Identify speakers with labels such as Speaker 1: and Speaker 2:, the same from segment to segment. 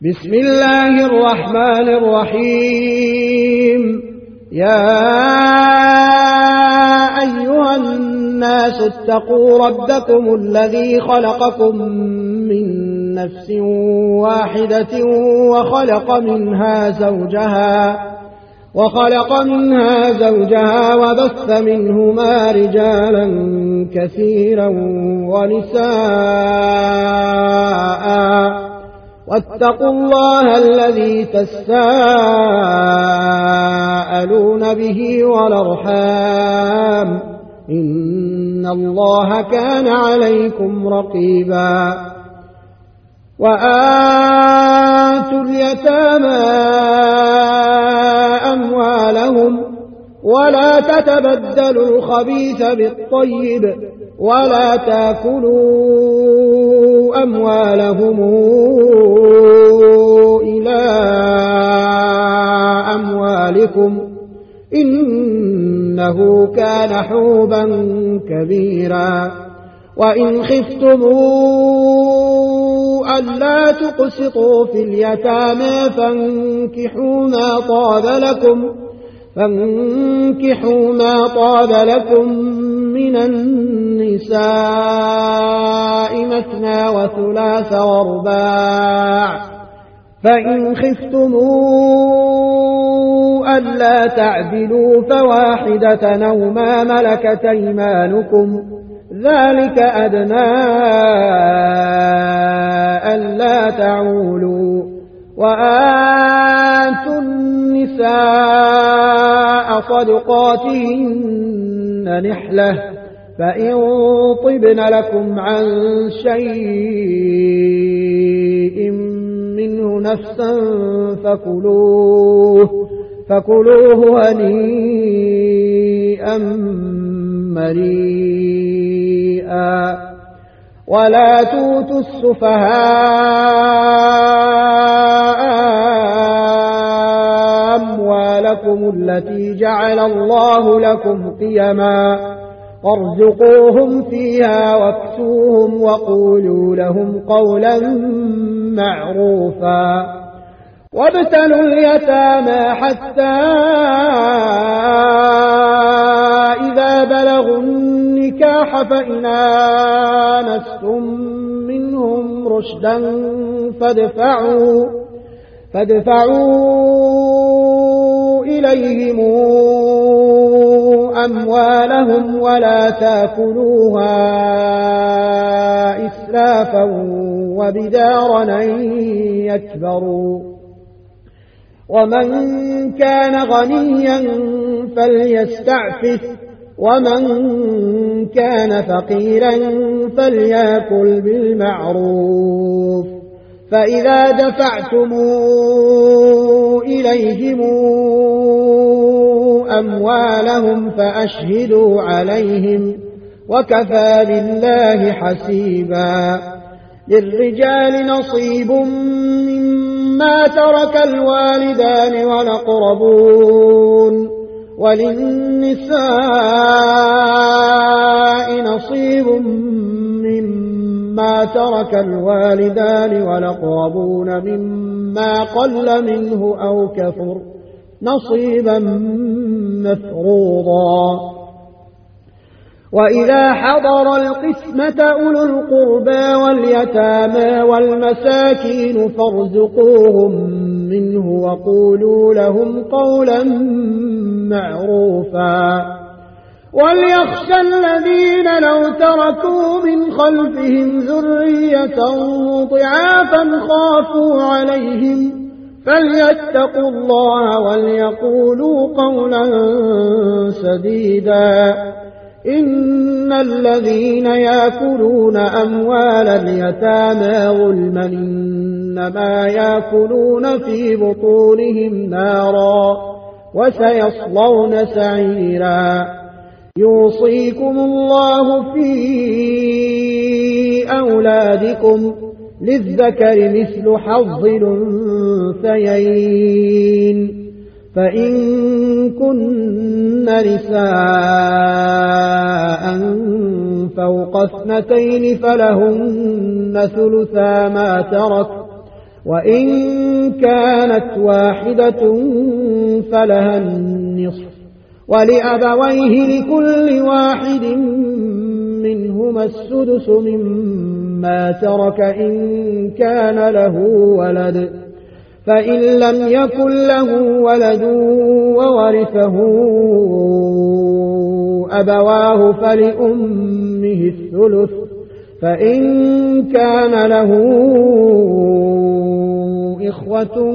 Speaker 1: بسم الله الرحمن الرحيم. يا أيها الناس اتقوا ربكم الذي خلقكم من نفس واحدة وخلق منها زوجها وبث منهما رجالا كثيرا ونساء واتقوا الله الذي تساءلون به والأرحام إن الله كان عليكم رقيبا. وآتوا اليتامى أموالهم ولا تتبدلوا الخبيث بالطيب ولا تأكلوا أموالهم إلى أموالكم إنه كان حوبا كبيرا. وإن خفتموا ألا تقسطوا في اليتامى فانكحوا ما طاب لكم من النساء مثنى وثلاث ورباع. فإن خفتموا ألا تعدلوا فواحدة أو ما ملكت أيمانكم ذلك أدنى ألا تعولوا. وآتوا النساء صدقاتهن نحلة فإن طبن لكم عن شيء منه نفسا فكلوه هنيئا مريئا. ولا تؤتوا السفهاء أموالكم التي جعل الله لكم قيما وارزقوهم فيها واكسوهم وقولوا لهم قولا معروفا. وابتلوا اليتامى حتى إذا بلغوا النكاح فإن آنستم منهم رشدا فادفعوا إليهم أموالهم ولا تأكلوها إسرافا وبدارا أن يكبروا. ومن كان غنيا فليستعفف ومن كان فقيرا فليأكل بالمعروف. فإذا دفعتم إليهم أموالهم فأشهدوا عليهم وكفى بالله حسيبا. للرجال نصيب مما ترك الوالدان والأقربون وللنساء نصيب مما ترك الوالدان والأقربون مما قل منه أو كثر نصيبا مفروضا. وإذا حضر القسمة أولو القربى واليتامى والمساكين فارزقوهم منه وقولوا لهم قولا معروفا. وليخشى الذين لو تركوا من خلفهم ذرية ضعافا خافوا عليهم فليتقوا الله وليقولوا قولا سديدا. إن الذين يأكلون أموال اليتامى ظلما إنما يأكلون في بطونهم نارا وسيصلون سعيرا. يوصيكم الله في أولادكم للذكر مثل حظ الأنثيين. فإن كن نساء فوق 2 فلهن ثلثا ما ترك وإن كانت واحدة فلها النصف ولأبويه لكل واحد منهما السدس مما ترك إن كان له ولد فإن لم يكن له ولد وورثه أبواه فلأمه الثلث فإن كان له إخوة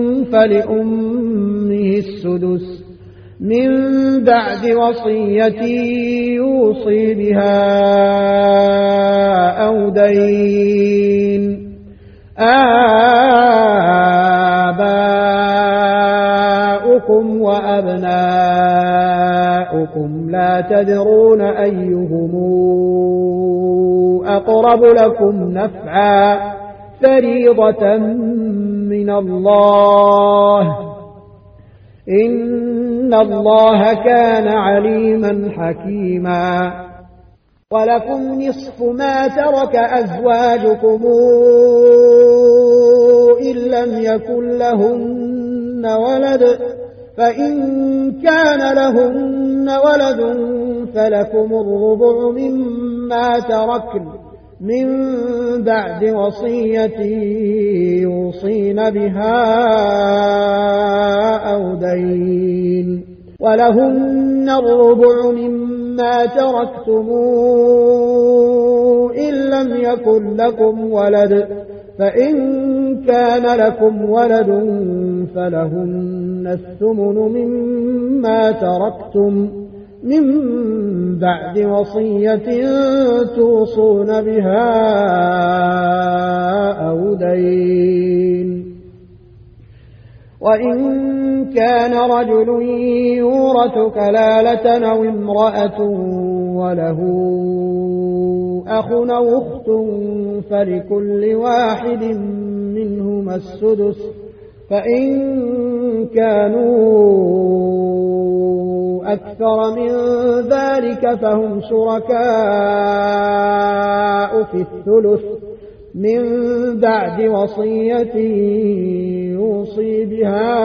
Speaker 1: فلأمه السدس من بعد وصية يوصي بها أو دين آباؤكم وأبناؤكم لا تدرون أيهم أقرب لكم نفعا فريضة من الله إن الله كان عليما حكيما ولكم نصف ما ترك أزواجكم إن لم يكن لهن ولد فإن كان لهن ولد فلكم الربع مما تركن من بعد وصية يوصين بها أو دين ولهن الربع مما تركتم إن لم يكن لكم ولد فإن كان لكم ولد فلهن الثمن مما تركتم من بعد وصية توصون بها أو دين وإن كان رجل يورث كلالة أو امرأة وله أخ أو أخت فلكل واحد منهما السدس فإن كانوا أكثر من ذلك فهم شركاء في الثلث من بعد وصية يوصي بها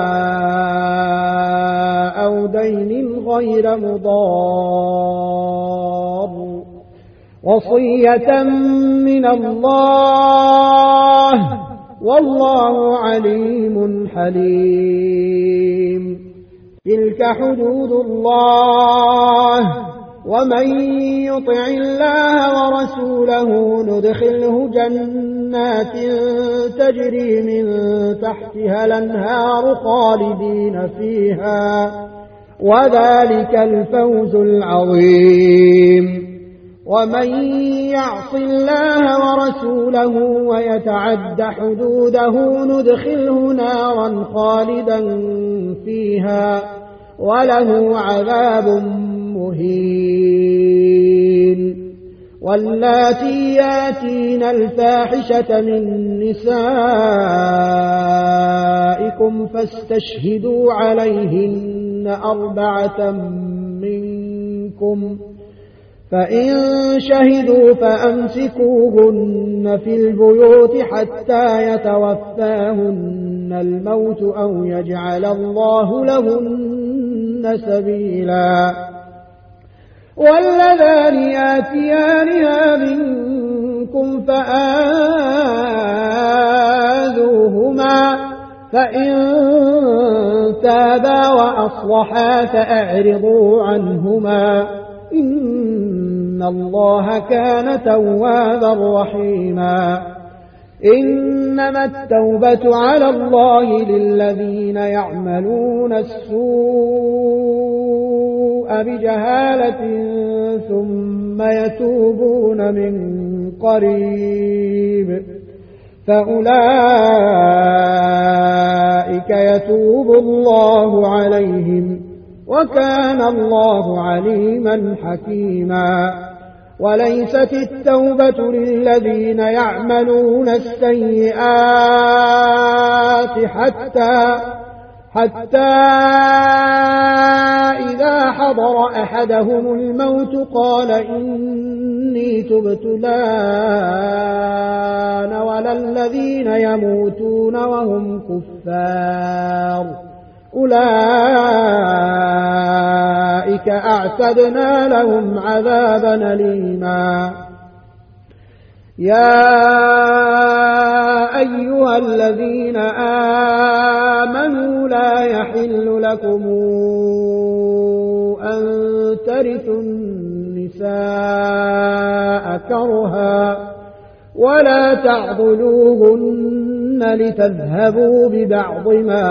Speaker 1: أو دين غير مضار وصية من الله والله عليم حليم تلك حدود الله ومن يطع الله ورسوله ندخله جنات تجري من تحتها الأنهار خالدين فيها وذلك الفوز العظيم ومن يعص الله ورسوله ويتعد حدوده ندخله نارا خالدا فيها وله عذاب مهين واللاتي ياتين الفاحشة من نسائكم فاستشهدوا عليهن 4 منكم فإن شهدوا فأمسكوهن في البيوت حتى يتوفاهن الموت أو يجعل الله لهن سبيلا واللذان ياتيانها منكم فآذوهما فإن تابا وأصلحا فأعرضوا عنهما إن الله كان توابا رحيما إنما التوبة على الله للذين يعملون السوء بجهالة ثم يتوبون من قريب فأولئك يتوب الله عليهم وكان الله عليما حكيما وليست التوبة للذين يعملون السيئات حتى إذا حضر أحدهم الموت قال إني إني تبت الآن ولا الذين يموتون وهم كفار أولئك أعتدنا لهم عذابا أليما يا أيها الذين آمنوا لا يحل لكم أن ترثوا النساء كرها ولا تعضلوهن لتذهبوا ببعض ما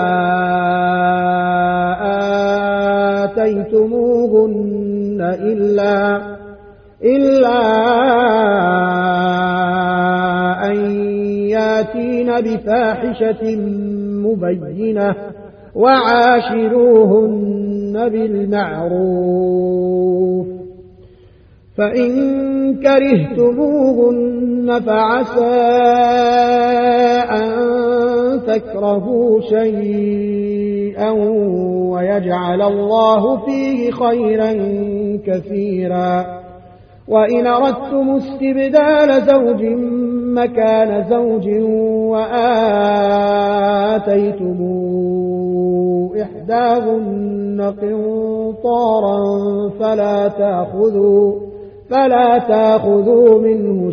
Speaker 1: آتيتموهن إلا أن ياتين بفاحشة مبينة وعاشروهن بالمعروف فإن كرهتموهن فعسى أن تكرهوا شيئا ويجعل الله فيه خيرا كثيرا وإن أردتم استبدال زوج مكان زوج وآتيتم إحداهن قنطارا فلا تأخذوا منه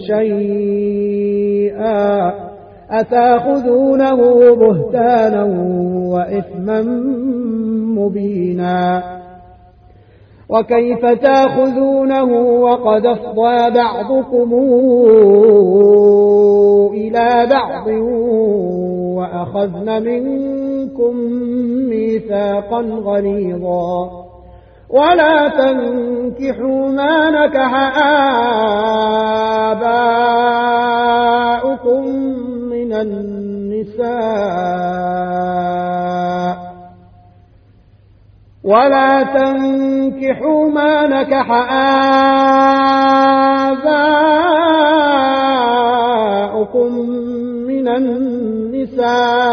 Speaker 1: شيئا أتأخذونه بهتانا وإثما مبينا وكيف تأخذونه وقد أفضى بعضكم إلى بعض وأخذن منكم ميثاقا غليظا ولا تنكحوا ما نكح آباؤكم من النساء ولا تنكحوا ما نكح آباؤكم من النساء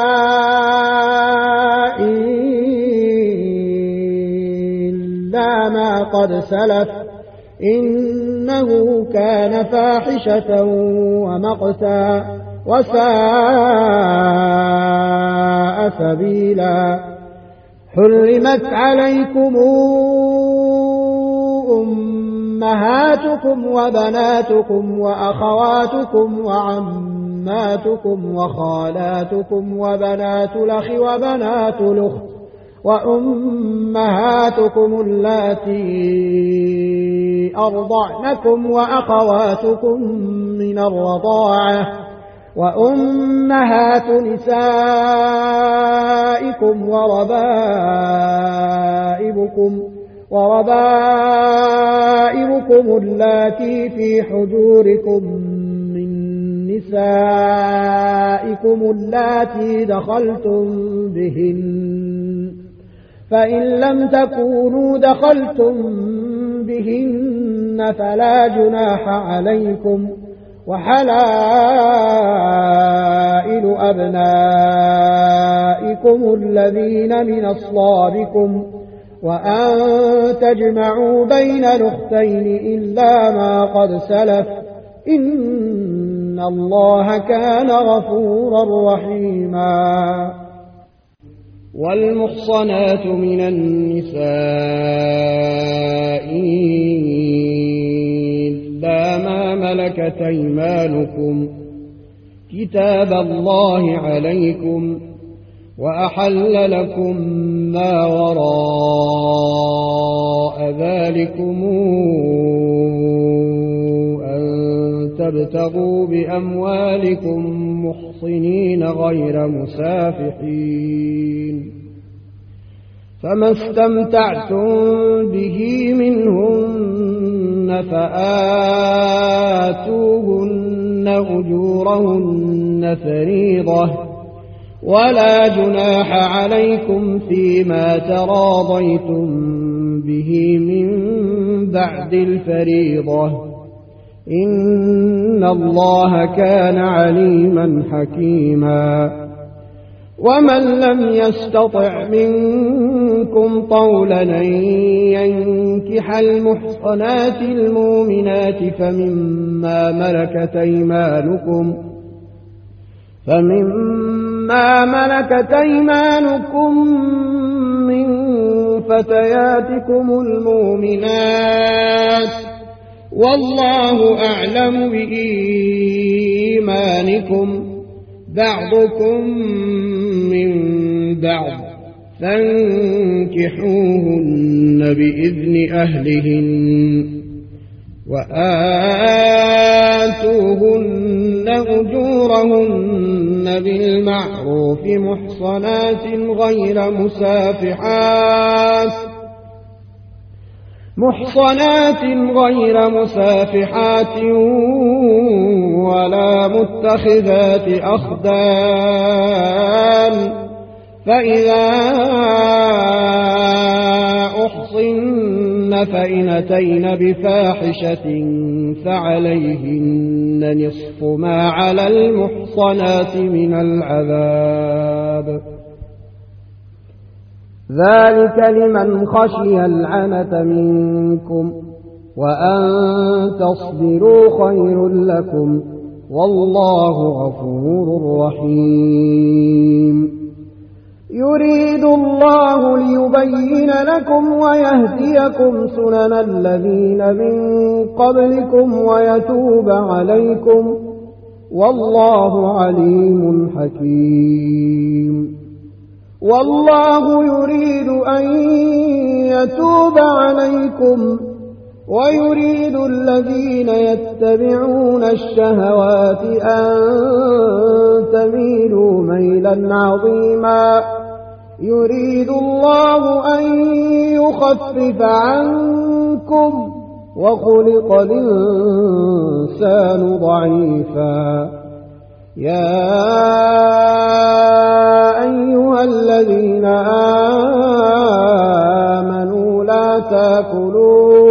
Speaker 1: إلا ما قد سلف إنه كان فاحشة ومقتا وساء سبيلا حرمت عليكم أمهاتكم وبناتكم وأخواتكم وعماتكم وخالاتكم وبنات الأخ وبنات الأخت وأمهاتكم اللاتي أرضعنكم وأخواتكم من الرضاعة وأمهات نسائكم وربائبكم اللاتي في حجوركم من نسائكم اللاتي دخلتم بهن فإن لم تكونوا دخلتم بهن فلا جناح عليكم وحلائل أبنائكم الذين من أصلابكم وأن تجمعوا بين الأختين إلا ما قد سلف إن الله كان غفورا رحيما والمحصنات من النساء إلا ما ملكت أيمانكم كتاب الله عليكم وأحل لكم ما وراء ذلكم أن تبتغوا بأموالكم محصنين غير مسافحين فما استمتعتم به منهن فآتوهن أجورهن فريضة ولا جناح عليكم فيما تراضيتم به من بعد الفريضة إن الله كان عليما حكيما ومن لم يستطع منكم طولا أن ينكح المحصنات المؤمنات فمما ملكت أيمانكم من فتياتكم المؤمنات والله أعلم بإيمانكم بعضكم من بعض فانكحوهن بإذن أهلهن وآتوهن أجورهن بالمعروف محصنات غير مسافحات ولا متخذات أخدان فإذا أحصن فإن أتين بفاحشة فعليهن نصف ما على المحصنات من العذاب ذلك لمن خشي العنة منكم وأن تصبروا خير لكم والله غفور رحيم يريد الله ليبين لكم ويهديكم سنن الذين من قبلكم ويتوب عليكم والله عليم حكيم والله يريد أن يتوب عليكم ويريد الذين يتبعون الشهوات أن تميلوا ميلا عظيما يريد الله أن يخفف عنكم وخلق الإنسان ضعيفا يا أيها الذين آمنوا لا تأكلوا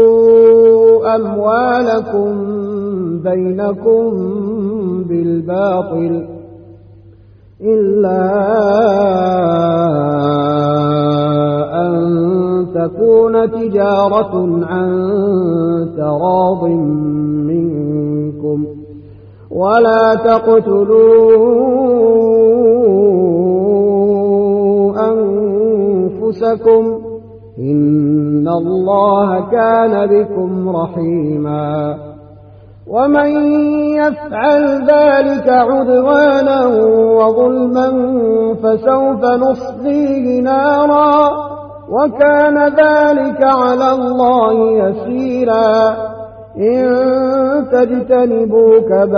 Speaker 1: أموالكم بينكم بالباطل إلا أن تكون تجارة عن تراض منكم ولا تقتلوا أنفسكم إن الله كان بكم رحيما ومن يفعل ذلك عدوانا وظلما فسوف نصليه نارا وكان ذلك على الله يسيرا إن تجتنبوا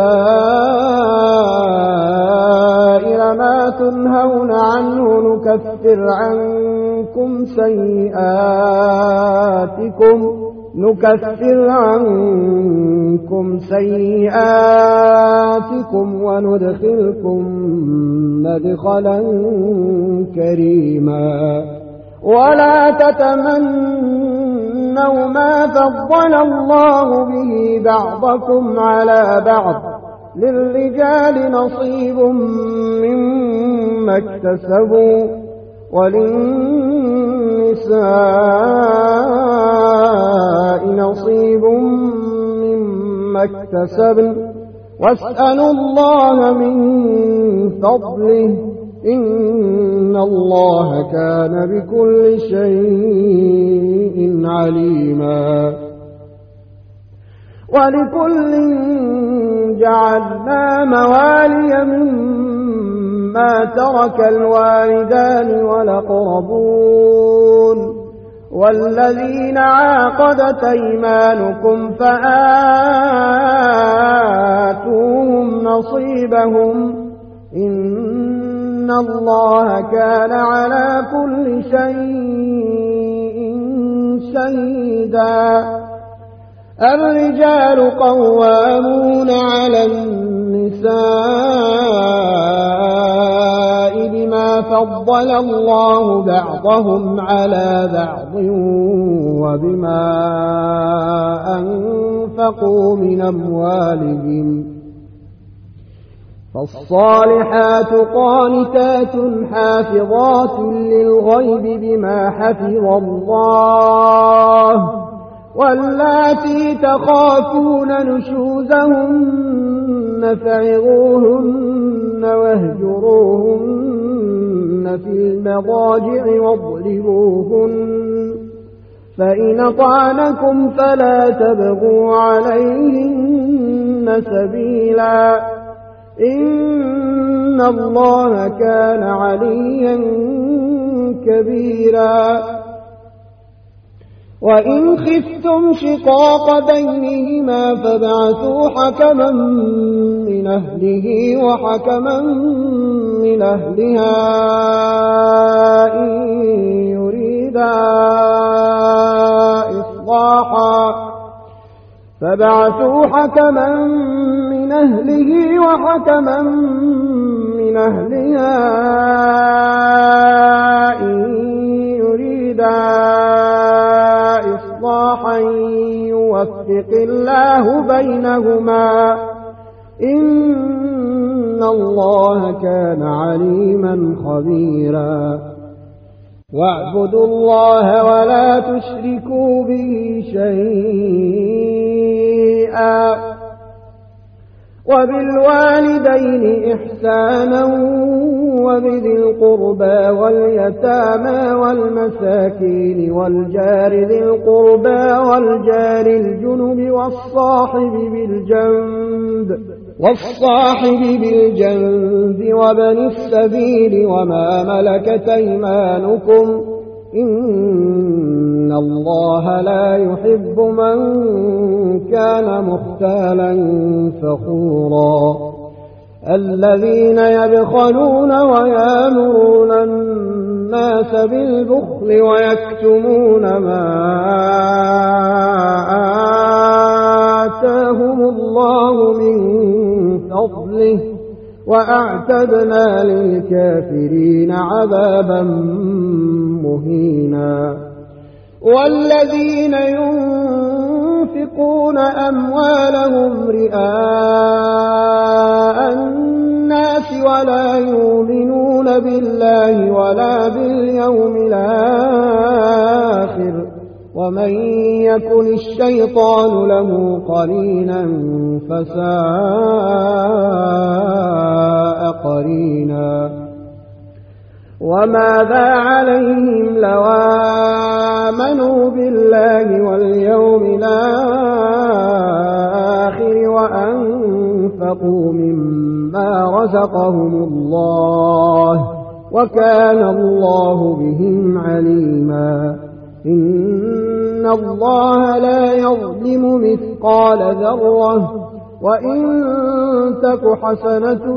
Speaker 1: كبائر ما تنهون عنه نكفر عنكم سيئاتكم وندخلكم مدخلا كريما ولا تتمنوا ما فضل الله به بعضكم على بعض للرجال نصيب مما اكتسبوا وللنساء نصيب مما اكتسبن واسألوا الله من فضله إن الله كان بكل شيء عليما ولكل جعلنا موالي مما ترك الوالدان والأقربون والذين عاقدت أيمانكم فآتوهم نصيبهم إن الله كان على كل شيء شهيدا الرجال قوامون على النساء بما فضل الله بعضهم على بعض وبما أنفقوا من أموالهم فالصالحات قانتات حافظات للغيب بما حفظ الله واللاتي تخافون نشوزهن فعظوهن واهجروهن في المضاجع واضربوهن فإن أطعنكم فلا تبغوا عليهن سبيلا إن الله كان عليا كبيرا وإن خفتم شقاق بينهما فابعثوا حكما من أهله وحكما من أهلها إن يريدا إصلاحا فابعثوا حكما من أهله وحكما من أهلها إن يريدا إصلاحا يوفق الله بينهما إن الله كان عليما خبيرا واعبدوا الله ولا تشركوا به شيئا وبالوالدين إحسانا وبذي القربى واليتامى والمساكين والجار ذي القربى والجار الجنب والصاحب بالجنب وابن السبيل وما ملكت أيمانكم إن الله لا يحب من كان مختالا فخورا الذين يبخلون ويامرون الناس بالبخل ويكتمون ما آتاهم الله من فضله وأعتدنا للكافرين عذابا مهينا والذين ينفقون أموالهم رئاء الناس ولا يؤمنون بالله ولا باليوم الآخر ومن يكن الشيطان له قرينا فساء قرينا وماذا عليهم لو آمنوا بالله واليوم الآخر وأنفقوا مما رزقهم الله وكان الله بهم عليما إن الله لا يظلم مثقال ذرة وإن تك حسنة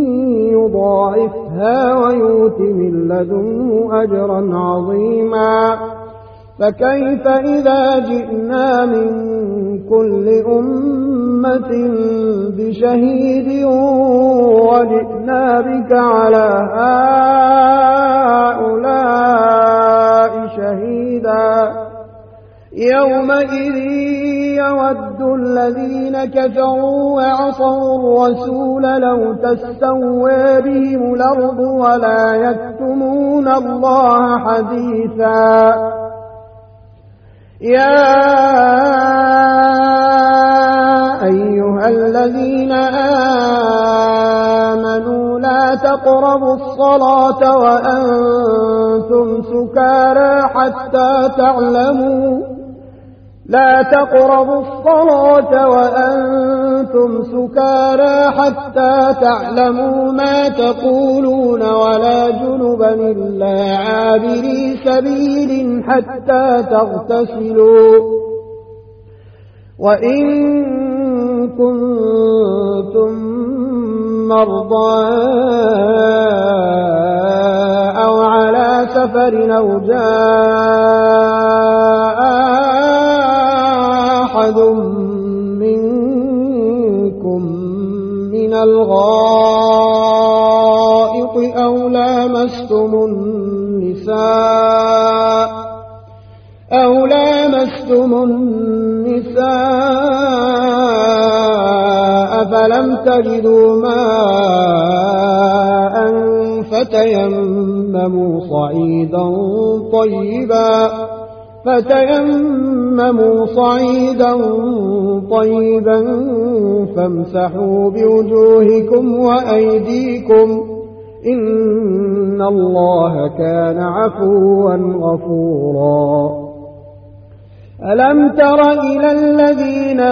Speaker 1: يضاعفها ويؤت من لدنه أجرا عظيما فكيف إذا جئنا من كل أمة بشهيد وجئنا بك على هؤلاء شهيدا يومئذ يود الذين كفروا وعصوا الرسول لو تستوى بهم الأرض ولا يكتمون الله حديثا يا أيها الذين آمنوا لا تقربوا الصلاة وأنتم سكارى حتى تعلموا لا تقربوا الصلاة وأنتم سكارى حتى تعلموا ما تقولون ولا جنبا إلا عابري سبيل حتى تغتسلوا وإن كنتم مرضى أو على سفر أو جاء أحد منكم من الغائط أو لامستم النساء فلم تجدوا ماء فتيمموا صعيدا طيبا فامسحوا بوجوهكم وأيديكم إن الله كان عفوا غفورا ألم تر إلى الذين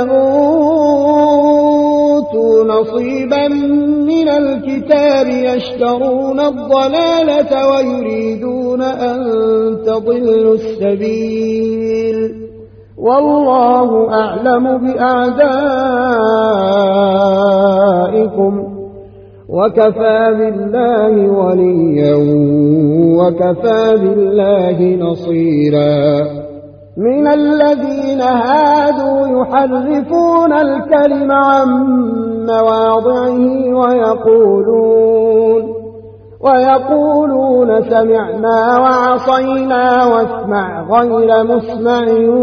Speaker 1: أوتوا نصيبا من الكتاب يشترون الضلالة ويريدون أن تضلوا السبيل والله أعلم بأعدائكم وكفى بالله وليا وكفى بالله نصيرا من الذين هادوا يحرفون الكلم عن مواضعه ويقولون سمعنا وعصينا واسمع غير مسمع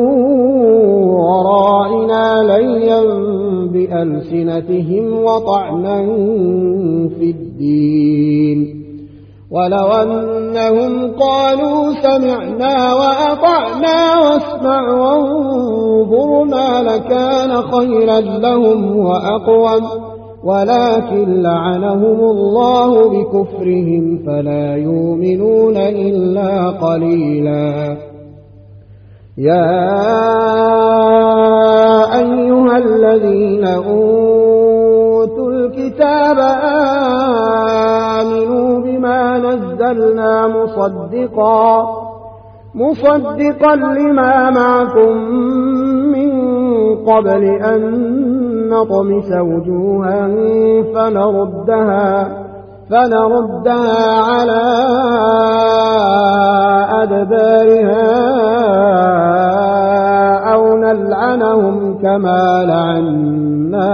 Speaker 1: وراعنا ليا بألسنتهم وطعنا في الدين ولو أنهم قالوا سمعنا وأطعنا واسمع وانظرنا لكان خيرا لهم وأقوم ولكن لعنهم الله بكفرهم فلا يؤمنون إلا قليلا يا أيها الذين أوتوا الكتاب آمنوا بما نزلنا مصدقا لما معكم من قبل أن نطمس وجوها فنردها على أدبارها أو نلعنهم كما لعنا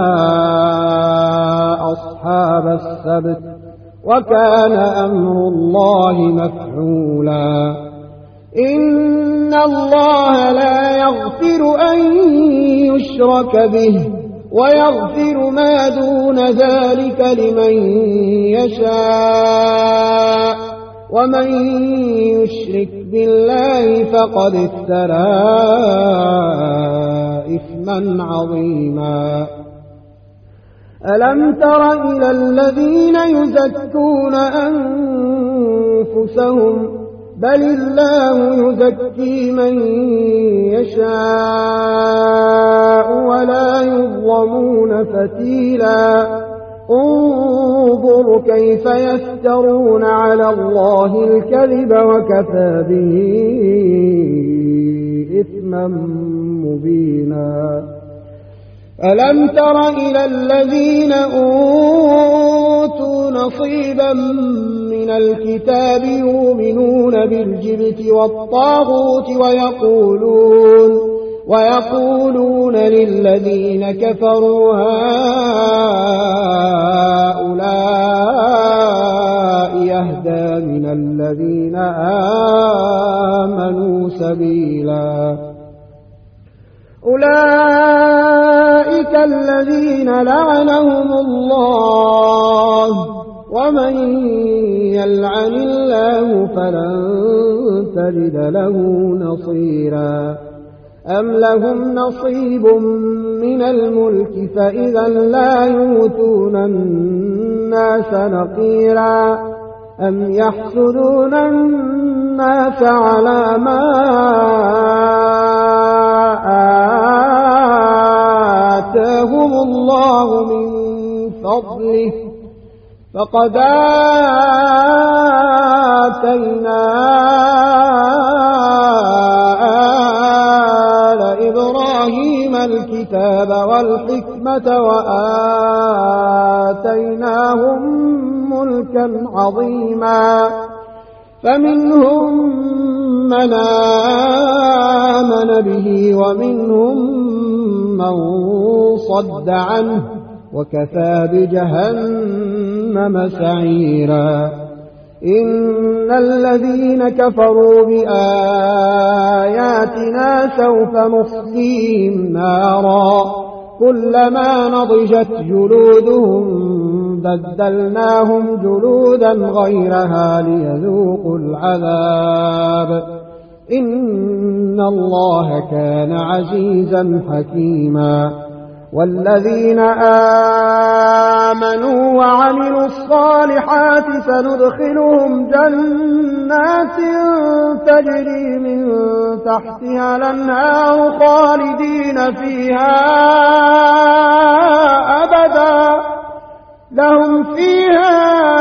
Speaker 1: أصحاب السبت وكان أمر الله مفعولا إن الله لا يغفر أن يشرك به ويغفر ما دون ذلك لمن يشاء ومن يشرك بالله فقد افترى إثما عظيما ألم تر إلى الذين يزكون أنفسهم بل الله يزكي من يشاء ولا يظلمون فتيلا انظر كيف يفترون على الله الكذب وكفى به إثما مبينا ألم تر إلى الذين أوتوا نصيبا من الكتاب يؤمنون بالجبت والطاغوت ويقولون للذين كفروا هؤلاء يهدى من الذين آمنوا سبيلا أولئك الذين لعنهم الله ومن يلعن الله فلن تجد له نصيرا أم لهم نصيب من الملك فإذا لا يؤتون الناس نقيرا أم يحسدون الناس على ما آتاهم الله من فضله فقد آتينا آل إبراهيم الكتاب والحكمة وآتيناهم ملكا عظيما فمنهم من آمن به ومنهم من صد عنه وكفى بجهنم سعيرا إن الذين كفروا بآياتنا سوف نصليهم نارا كلما نضجت جلودهم بدلناهم جلودا غيرها ليذوقوا العذاب إن الله كان عزيزا حكيما والذين آمنوا وعملوا الصالحات سندخلهم جنات تجري من تحتها الأنهار خالدين فيها أبدا لهم فيها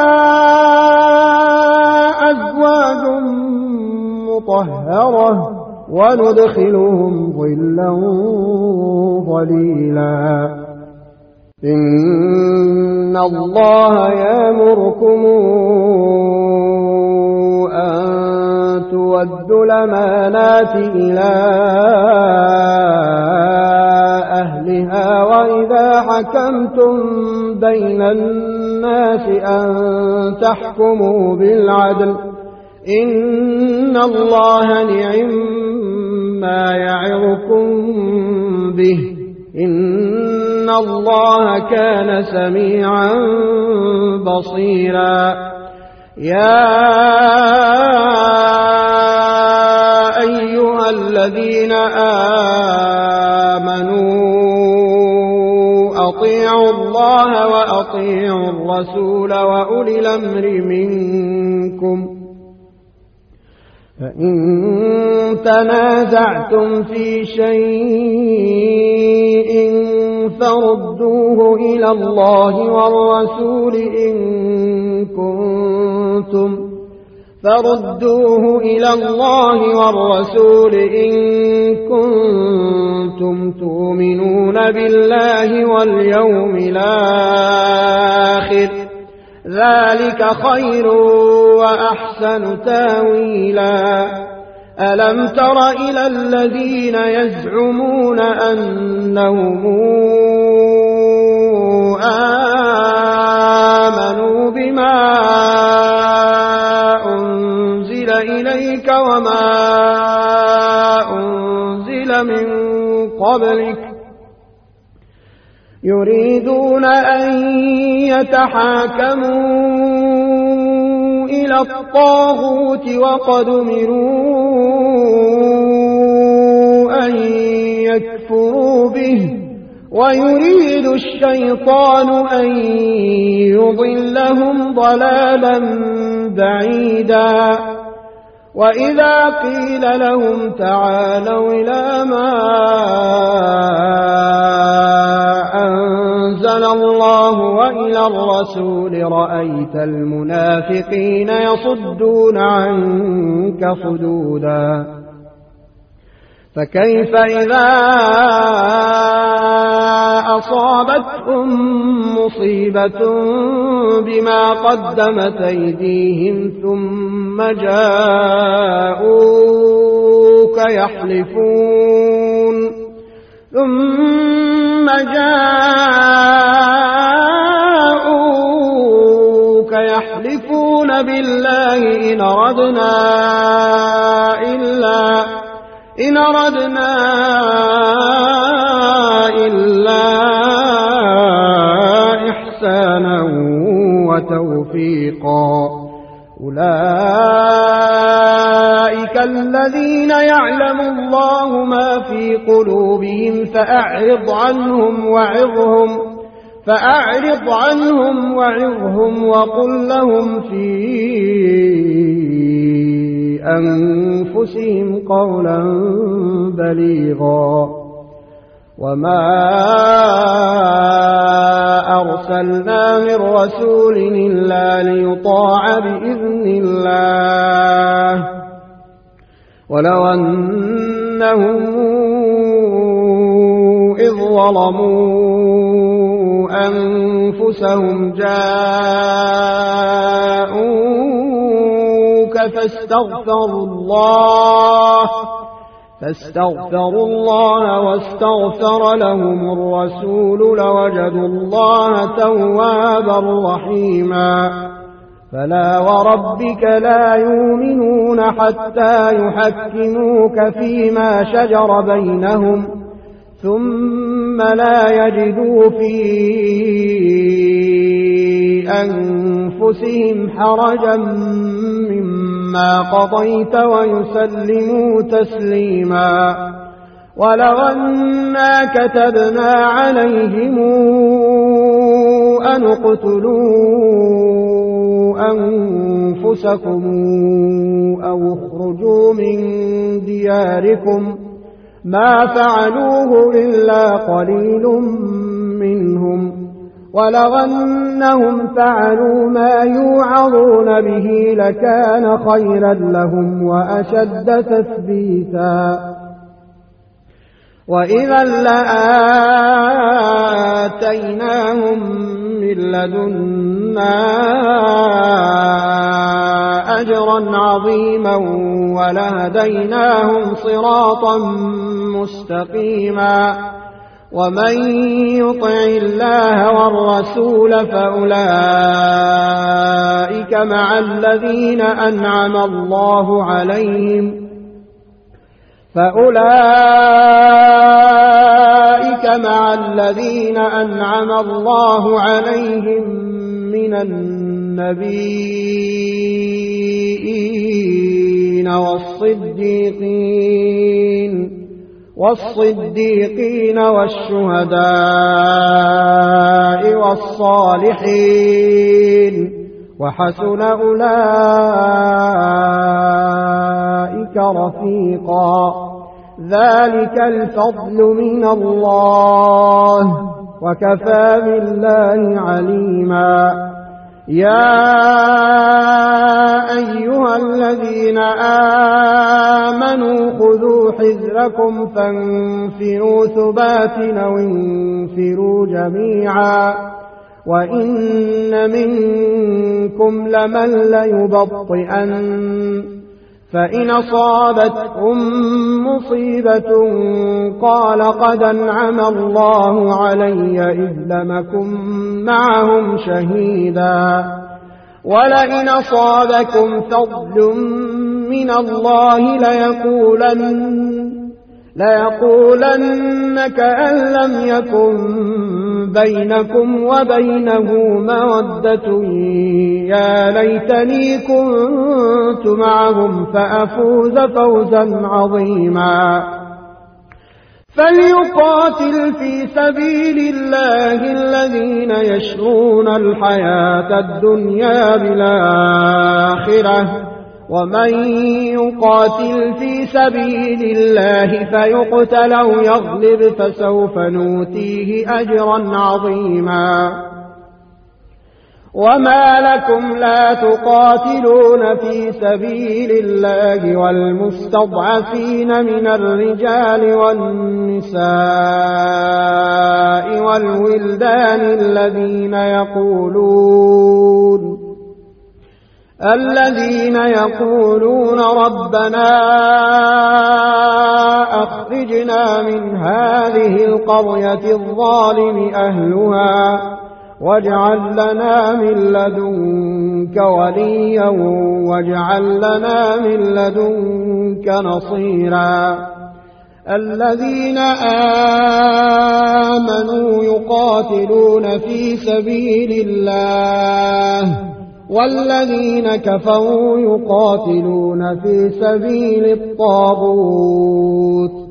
Speaker 1: أزواج مطهرة وندخلهم ظلا ظليلا إن الله يأمركم أن تودوا الأمانات إلى أهلها وإذا حكمتم بين الناس أن تحكموا بالعدل إن الله نعم ما يعظكم به إن الله كان سميعا بصيرا يا أيها الذين آمنوا أطيعوا الله وأطيعوا الرسول وأولي الأمر منكم فإن تنازعتم في شيء فردوه إلى الله والرسول إن كنتم تؤمنون بالله واليوم الآخر ذلك خير وأحسن تاويلا ألم تر إلى الذين يزعمون أنهم آمنوا بما أنزل إليك وما أنزل من قبلك يريدون أن يتحاكموا إلى الطاغوت وقد أمروا أن يكفروا به ويريد الشيطان أن يضلهم ضلالا بعيدا وإذا قيل لهم تعالوا إلى ما أنزل الله وإلى الرسول رأيت المنافقين يصدون عنك صدودا فكيف إذا أصابتهم مصيبة بما قدمت أيديهم ثم جاءوك يحلفون بالله إن أردنا إلا إحسانا وتوفيقا أولئك الذين يعلم الله ما في قلوبهم فأعرض عنهم وعظهم وقل لهم في أنفسهم قولا بليغا وما أرسلنا من رسول إلا ليطاع بإذن الله ولو أنهم إذ ظلموا أنفسهم جاءوك فاستغفروا الله واستغفر لهم الرسول لوجدوا الله توابا رحيما فلا وربك لا يؤمنون حتى يحكموك فيما شجر بينهم ثم لا يجدوا في أنفسهم حرجا مما قضيت ويسلموا تسليما. ولو أنا كتبنا عليهم أن اقتلوا أنفسكم أو اخرجوا من دياركم ما فعلوه إلا قليل منهم ولو أنهم فعلوا ما يوعظون به لكان خيرا لهم وأشد تثبيتا وإذا لآتيناهم من لدنا أجرا عظيما ولهديناهم صراطا مستقيما. ومن يطع الله والرسول فأولئك مع الذين أنعم الله عليهم من النبيين والصديقين والشهداء والصالحين وحسن أولئك رفيقا. ذلك الفضل من الله وكفى بالله عليما. يا أيها الذين آمنوا خذوا حذركم فانفروا ثبات أو انفروا جميعا وإن منكم لمن ليبطئن فإن أصابتكم مصيبة قال قد أنعم الله علي إذ لم أكن معهم شهيدا ولئن أصابكم فضل من الله ليقولن كأن لم يكن بينكم وبينه مودة يا ليتني كنت معهم فأفوز فوزا عظيما. فليقاتل في سبيل الله الذين يشرون الحياة الدنيا بالآخرة ومن يقاتل في سبيل الله فيقتل أو يغلب فسوف نؤتيه أجرا عظيما. وما لكم لا تقاتلون في سبيل الله والمستضعفين من الرجال والنساء والولدان الذين يقولون ربنا أخرجنا من هذه القرية الظالم أهلها واجعل لنا من لدنك وليا واجعل لنا من لدنك نصيرا. الذين آمنوا يقاتلون في سبيل الله والذين كفروا يقاتلون في سبيل الطاغوت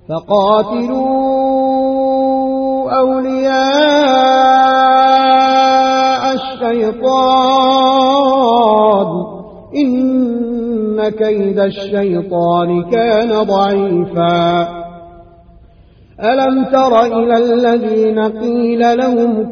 Speaker 1: فقاتلوا أولياء الشيطان إن كيد الشيطان كان ضعيفا. ألم تر إلى الذين قيل لهم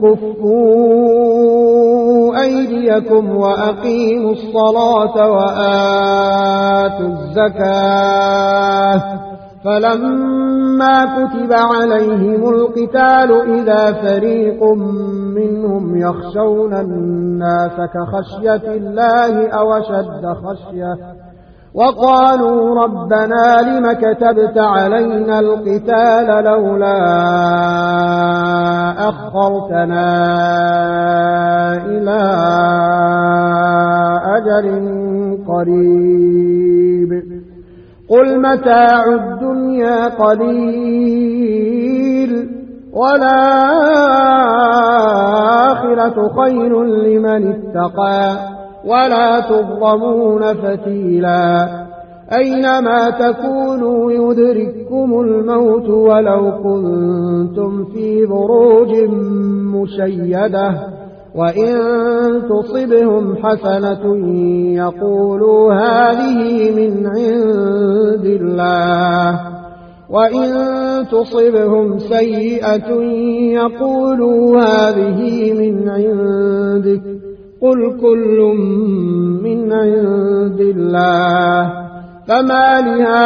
Speaker 1: كفوا أيديكم وأقيموا الصلاة وآتوا الزكاة فلما كتب عليهم القتال إذا فريق منهم يخشون الناس كخشية الله أو أشد خشية وقالوا ربنا لم كتبت علينا القتال لولا أخرتنا إلى أجل قريب قل متاع الدنيا قليل والآخرة خير لمن اتقى ولا تظلمون فتيلا أينما تكونوا يدرككم الموت ولو كنتم في بروج مشيدة وإن تصبهم حسنة يقولوا هذه من عند الله وإن تصبهم سيئة يقولوا هذه من عندك قل كل من عند الله فما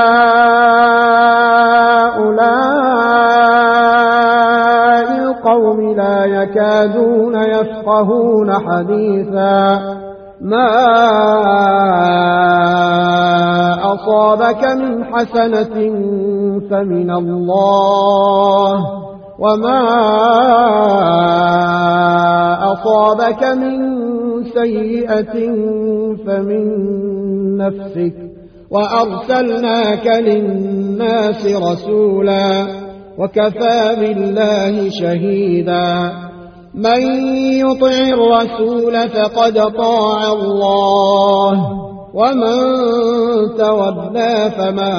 Speaker 1: لهؤلاء القوم لا يكادون يفقهون حديثا ما أصابك من حسنة فمن الله وما أصابك من سيئة فمن نفسك وأرسلناك للناس رسولا وكفى بالله شهيدا من يطع الرسول فقد طاع الله ومن تولى فما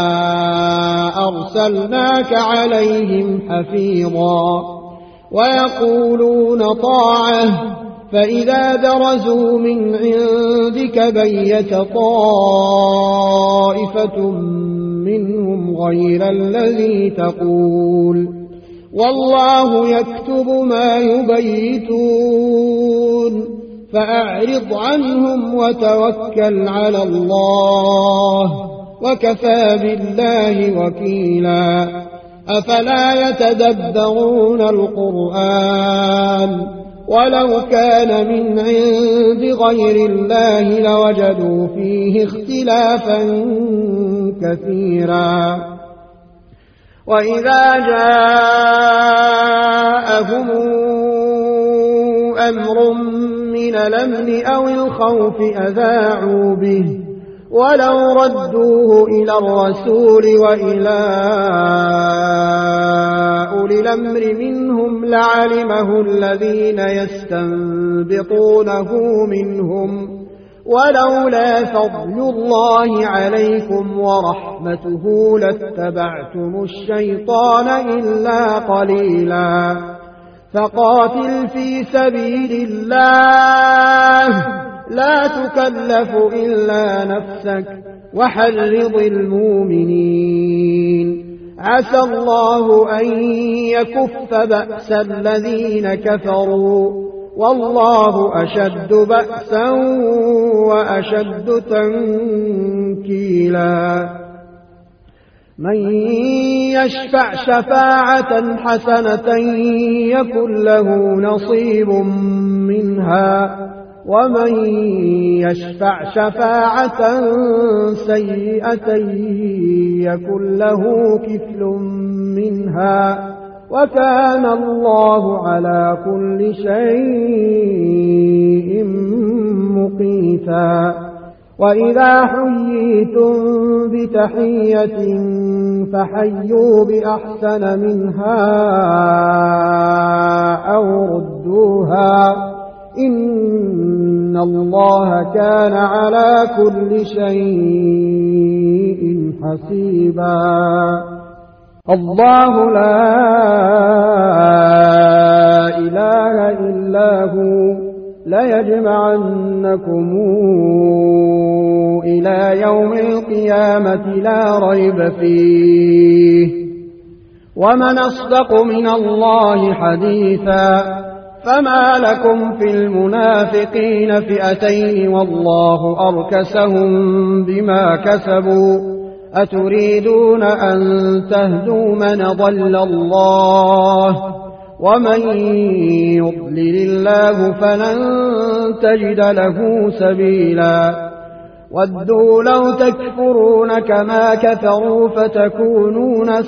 Speaker 1: أرسلناك عليهم حفيظا ويقولون طاعة فإذا برزوا من عندك بيت طائفة منهم غير الذي تقول والله يكتب ما يبيتون فأعرض عنهم وتوكل على الله وكفى بالله وكيلا أفلا يتدبرون القرآن ولو كان من عند غير الله لوجدوا فيه اختلافا كثيرا وإذا جاءهم أمر من الأمن أو الخوف أذاعوا به ولو ردوه إلى الرسول وإلى أولي الأمر منهم لعلمه الذين يستنبطونه منهم ولولا فضل الله عليكم ورحمته لاتبعتم الشيطان إلا قليلا فقاتل في سبيل الله لا تكلف إلا نفسك وحرض المؤمنين عسى الله أن يكف بأس الذين كفروا والله أشد بأسا وأشد تنكيلا من يشفع شفاعة حسنة يكن له نصيب منها ومن يشفع شفاعة سيئة يكن له كفل منها وكان الله على كل شيء مقيتا وإذا حييتم بتحية فحيوا بأحسن منها أو ردوها إن الله كان على كل شيء حسيبا الله لا إله إلا هو ليجمعنكم إلى يوم القيامة لا ريب فيه ومن أصدق من الله حديثا فما لكم في المنافقين فئتين والله أركسهم بما كسبوا أتريدون أن تهدوا من ضل الله ومن يضلل الله فلن تجد له سبيلا ودوا لو تكفرون كما كفروا فتكونون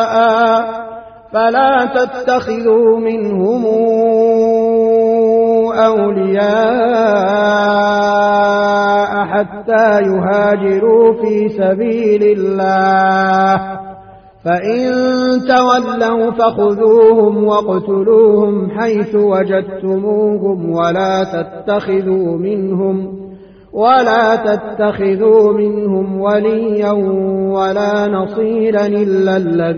Speaker 1: سواء فلا تتخذوا منهم أولياء حتى يهاجروا في سبيل الله فإن تولوا فخذوهم واقتلوهم حيث وجدتموهم ولا تتخذوا منهم وليا ولا نصيرا إلا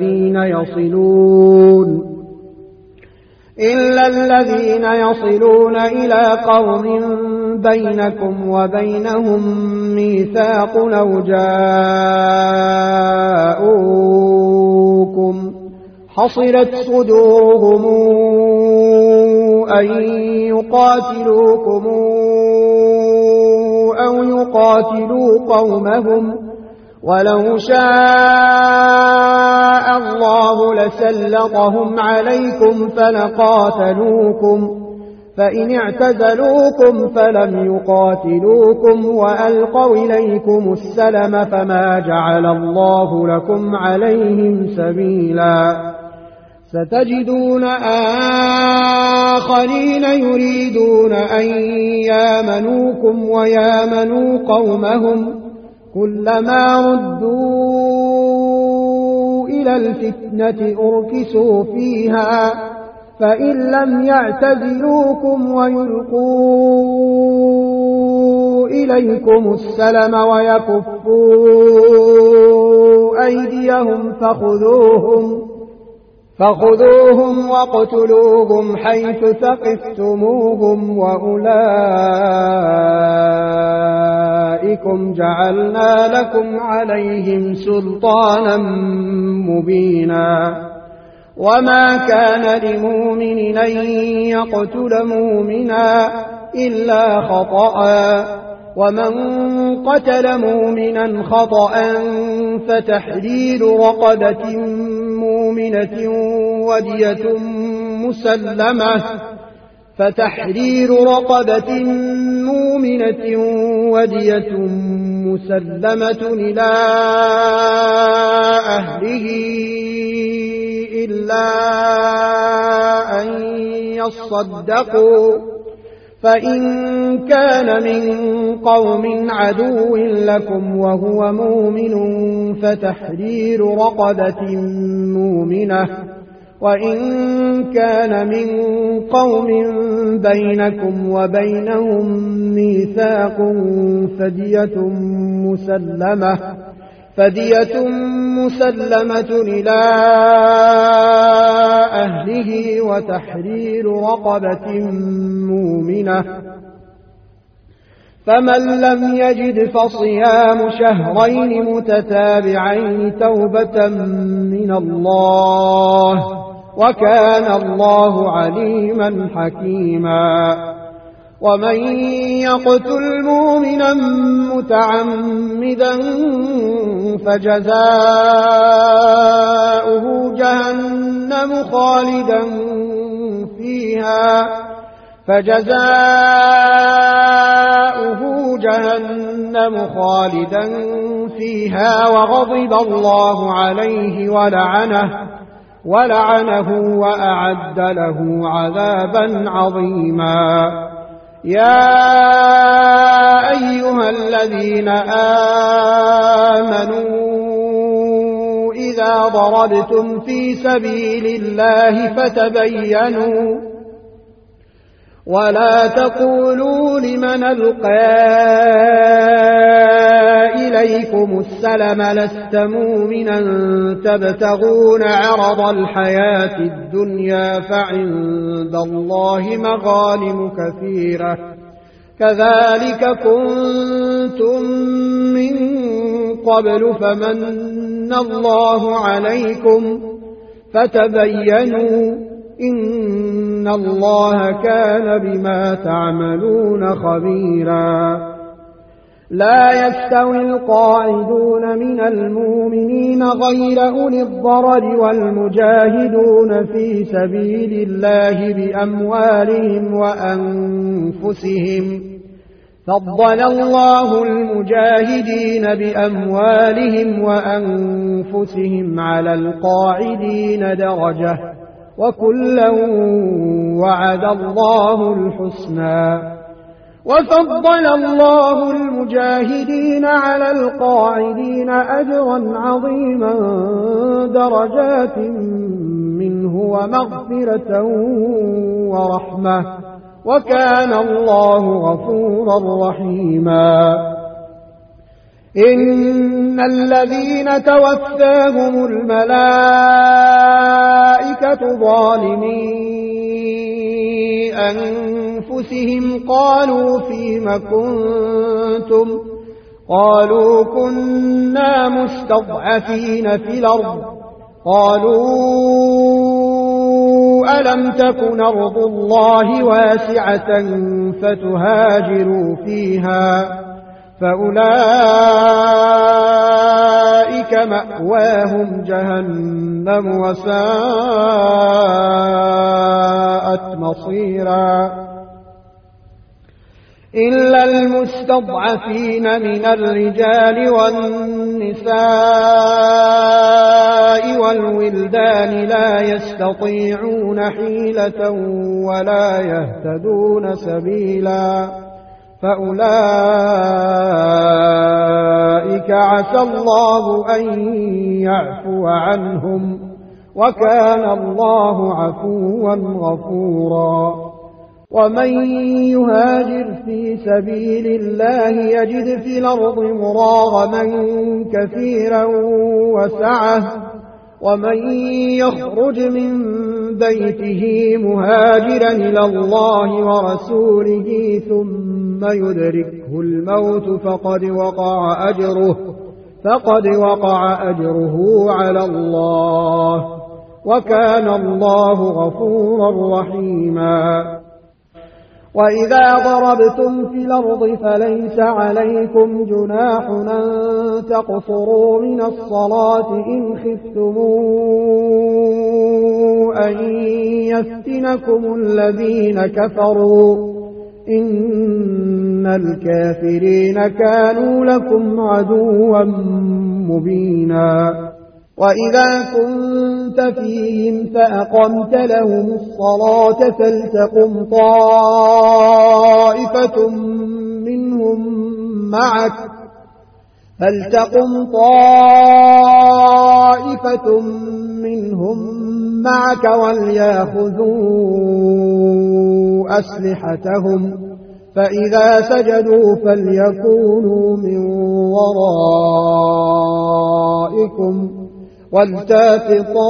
Speaker 1: الذين يصلون إلى قوم بينكم وبينهم ميثاق أو جاءوكم حصرت صدورهم أن يقاتلوكم أو يقاتلوا قومهم ولو شاء الله لسلطهم عليكم فلقاتلوكم فإن اعتزلوكم فلم يقاتلوكم وألقوا إليكم السلم فما جعل الله لكم عليهم سبيلا ستجدون آخرين يريدون أن يامنوكم ويامنوا قومهم كلما ردوا إلى الفتنة أركسوا فيها فإن لم يعتزلوكم ويلقوا إليكم السلم ويكفوا أيديهم فخذوهم واقتلوهم حيث ثقفتموهم وأولئكم جعلنا لكم عليهم سلطانا مبينا وما كان لمؤمن أن يقتل مؤمنا إلا خطأ ومن قتل مؤمنا خطأ فتحرير رقبة مؤمنة ودية مسلمة إلى أهله إلا أن يصدقوا فإن كان من قوم عدو لكم وهو مؤمن فتحرير رقبة مؤمنة وإن كان من قوم بينكم وبينهم ميثاق فدية مسلمة إلى أهله وتحرير رقبة مؤمنة فمن لم يجد فصيام شهرين متتابعين توبة من الله وكان الله عليما حكيما ومن يقتل مؤمنا متعمدا فجزاؤه جهنم خالدا فيها وغضب الله عليه ولعنه وأعد له عذابا عظيما يا أيها الذين آمنوا إذا ضربتم في سبيل الله فتبينوا ولا تقولوا لمن ألقى إليكم السلم لست مؤمنا تبتغون عرض الحياة الدنيا فعند الله مغانم كثيرة كذلك كنتم من قبل فمن الله عليكم فتبينوا إن الله كان بما تعملون خبيرا لا يستوي القاعدون من المؤمنين غير أولي الضرر والمجاهدون في سبيل الله بأموالهم وأنفسهم فضل الله المجاهدين بأموالهم وأنفسهم على القاعدين درجة وكلا وعد الله الحسنى. وفضل الله المجاهدين على القاعدين أجرا عظيما درجات منه ومغفرة ورحمة، وكان الله غفورا رحيما. إن الذين توفاهم الملائكة ظالمي أنفسهم قالوا فيم كنتم؟ قالوا كنا مستضعفين في الأرض. قالوا ألم تكن أرض الله واسعة فتهاجروا فيها؟ فأولئك مأواهم جهنم وساءت مصيرا. إلا المستضعفين من الرجال والنساء والولدان لا يستطيعون حيلة ولا يهتدون سبيلا، فأولئك عسى الله أن يعفو عنهم، وكان الله عفوا غفورا. ومن يهاجر في سبيل الله يجد في الأرض مراغما كثيرا وسعة، ومن يخرج من بيته مهاجرا إلى الله ورسوله ثم يدركه الموت فقد وقع أجره على الله، وكان الله غفورا رحيما. وإذا ضربتم في الأرض فليس عليكم جناح أن تقصروا من الصلاة إن خفتم أن يفتنكم الذين كفروا، إن الكافرين كانوا لكم عدوا مبينا. وإذا كنت فيهم فأقمت لهم الصلاة فلتقم طائفة منهم معك وليأخذوا أسلحتهم، فإذا سجدوا فليكونوا من ورائكم ولتأت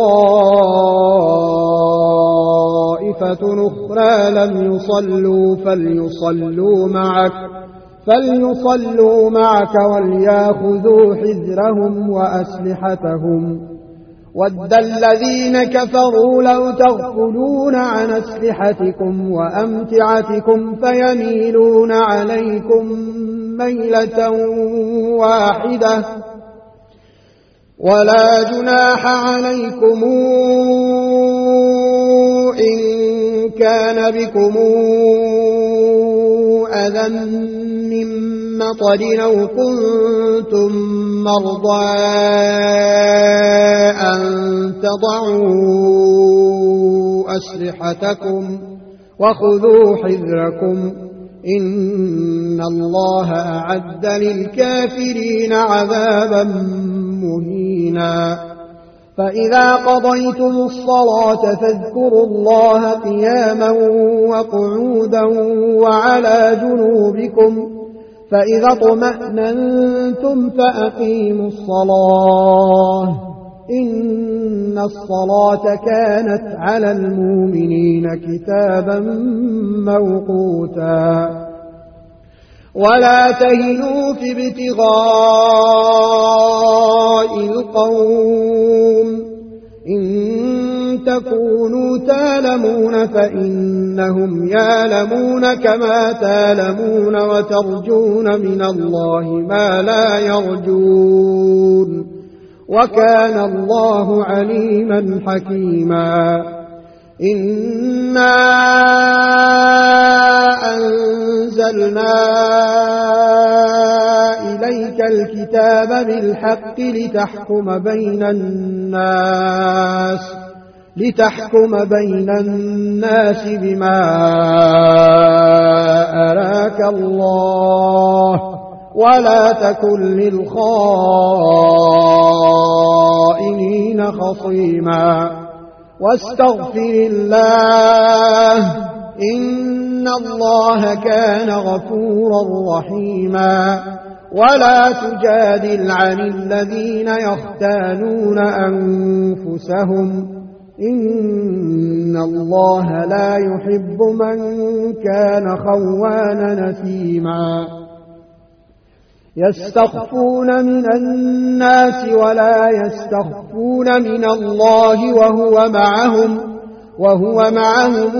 Speaker 1: طائفة أخرى لم يصلوا فليصلوا معك وليأخذوا حذرهم وأسلحتهم. ود الذين كفروا لو تغفلون عن أسلحتكم وأمتعتكم فيميلون عليكم ميلة واحدة، ولا جناح عليكم إن كان بكم أذى من مطر أو كنتم مرضى أن تضعوا أسلحتكم وخذوا حذركم، إن الله أعد للكافرين عذابا مهينا. فإذا قضيتم الصلاة فاذكروا الله قياما وقعودا وعلى جنوبكم، فإذا اطمأننتم فأقيموا الصلاة، إن الصلاة كانت على المؤمنين كتابا موقوتا. ولا تهنوا في ابتغاء القوم، إن تكونوا تالمون فإنهم يالمون كما تالمون وترجون من الله ما لا يرجون، وكان الله عليما حكيما. إنا أنزلنا إليك الكتاب بالحق لتحكم بين الناس لتحكم بين الناس بما أراك الله ولا تكن للخائنين خصيما واستغفر الله إن الله كان غفورا رحيما ولا تجادل عن الذين يختانون أنفسهم إن الله لا يحب من كان خوانا نثيما يستخفون من الناس ولا يستخفون من الله وهو معهم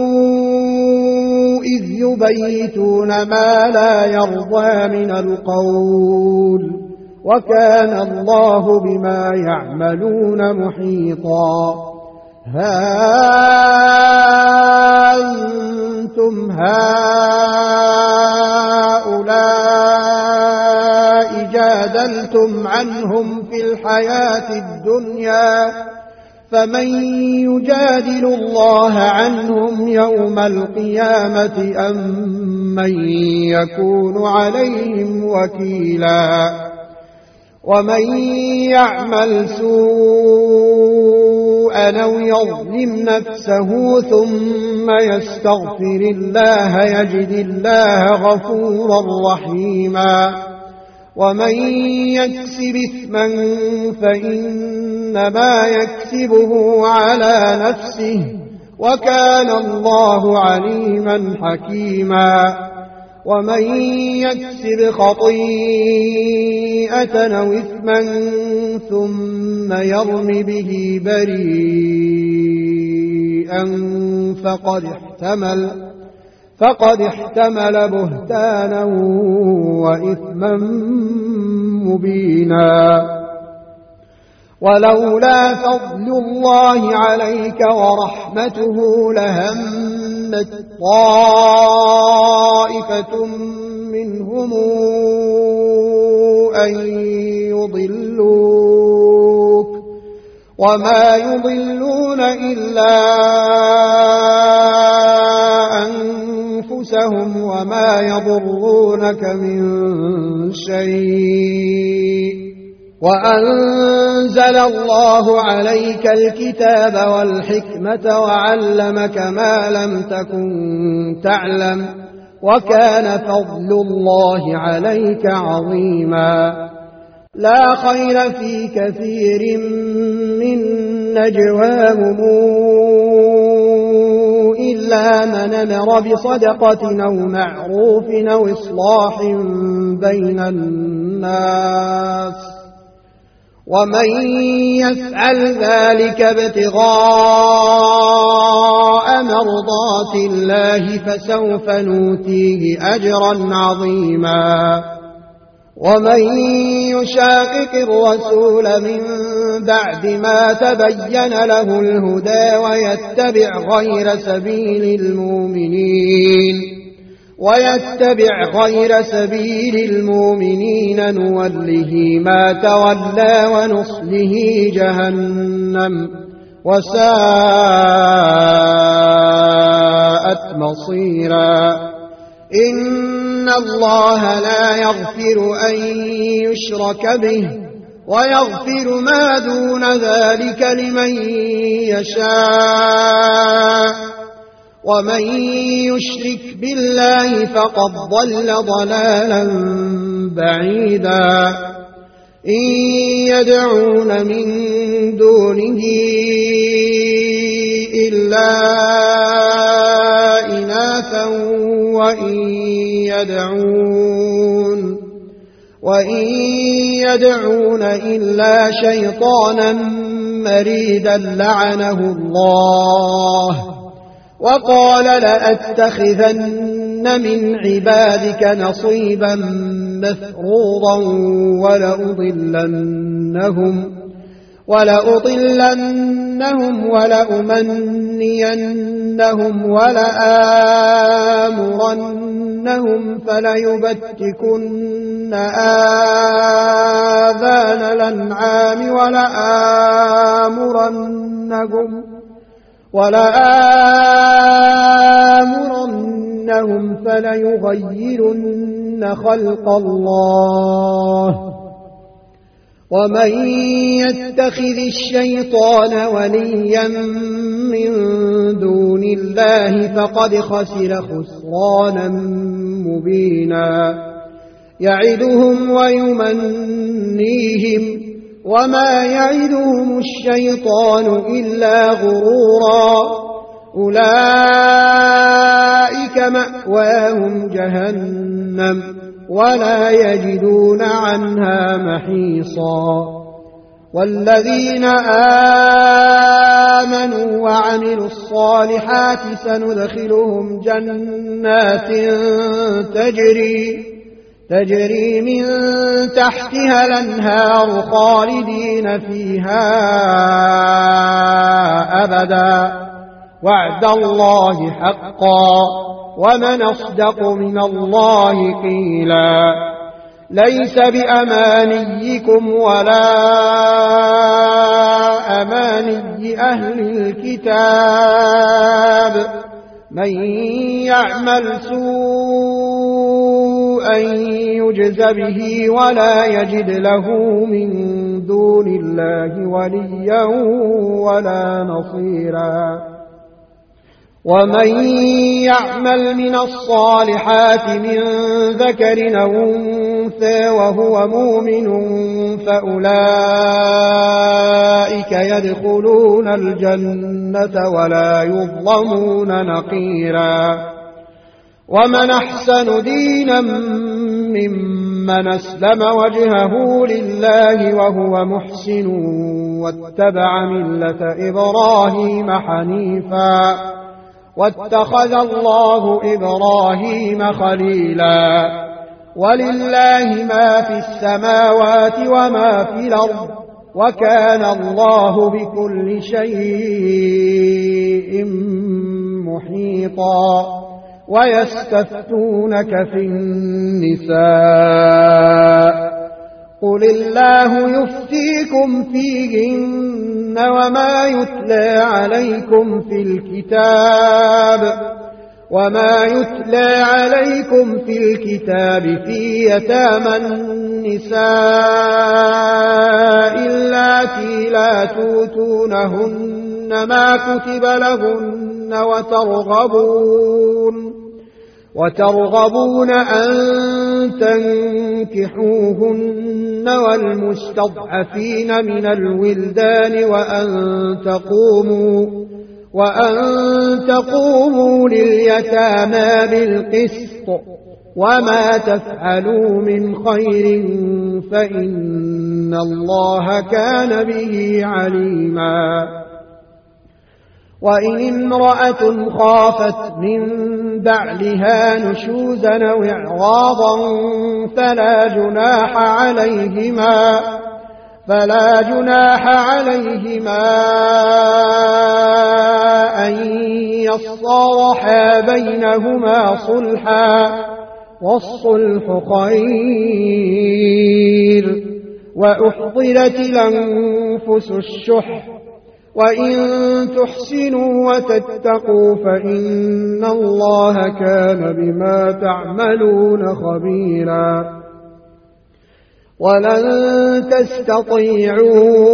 Speaker 1: إذ يبيتون ما لا يرضى من القول وكان الله بما يعملون محيطا ها أنتم هؤلاء جادلتم عنهم في الحياة الدنيا فمن يجادل الله عنهم يوم القيامة أم من يكون عليهم وكيلا ومن يعمل سوءا أو يظلم نفسه ثم يستغفر الله يجد الله غفورا رحيما ومن يكسب إثما فإنما يكسبه على نفسه وكان الله عليما حكيما ومن يكسب خطيئة أو إثما ثم يرم به بريئا فقد احتمل بهتانا وإثما مبينا ولولا فضل الله عليك ورحمته لهمت طائفة منهم أن يضلوك وما يضلون إلا أنفسهم وما يضرونك من شيء وأنزل الله عليك الكتاب والحكمة وعلمك ما لم تكن تعلم وكان فضل الله عليك عظيما لا خير في كثير من نجواهم إلا من أمر بصدقة أو معروف أو إصلاح بين الناس ومن يفعل ذلك ابتغاء مرضات الله فسوف نؤتيه أجرا عظيما ومن يشاقق الرسول من بعد ما تبين له الهدى ويتبع غير سبيل المؤمنين نوله ما تولى ونصله جهنم وساءت مصيرا إن الله لا يغفر أن يشرك به ويغفر ما دون ذلك لمن يشاء ومن يشرك بالله فقد ضل ضلالا بعيدا إن يدعون من دونه إلا إناثا وإن يدعون إلا شيطانا مريدا لعنه الله وقال لأتخذن من عبادك نصيبا مفروضا ولأضلنهم ولأمنينهم ولآمرنهم فليبتكن آذان الأنعام ولآمرنهم فليغيرن خلق الله ومن يتخذ الشيطان وليا من دون الله فقد خسر خسرانا مبينا يعدهم ويمنيهم وما يعدهم الشيطان إلا غرورا أولئك مأواهم جهنم ولا يجدون عنها محيصا والذين آمنوا وعملوا الصالحات سندخلهم جنات تجري من تحتها الأنهار خالدين فيها أبدا وعد الله حقا ومن أصدق من الله قيلا ليس بأمانيكم ولا أماني أهل الكتاب من يعمل سوءا يجز به ولا يجد له من دون الله وليا ولا نصيرا ومن يعمل من الصالحات من ذكر أو أنثى وهو مؤمن فأولئك يدخلون الجنة ولا يظلمون نقيرا ومن أحسن دينا ممن أسلم وجهه لله وهو محسن واتبع ملة إبراهيم حنيفا واتخذ الله إبراهيم خليلا ولله ما في السماوات وما في الأرض وكان الله بكل شيء محيطا ويستفتونك في النساء قل الله يفتيكم فيهن وما يتلى عليكم في الكتاب في يتامى النساء اللاتي لا توتونهن ما كتب لهن وترغبون أن تنكحوهن والمستضعفين من الولدان وأن تقوموا لليتامى بالقسط وما تفعلوا من خير فإن الله كان به عليما وإن امرأة خافت من بعلها نشوزا أو إعراضا فلا جناح عليهما أن يصالحا بينهما صلحا والصلح خير وأحضرت الأنفس الشح وإن تحسنوا وتتقوا فإن الله كان بما تعملون خبيرا ولن تستطيعوا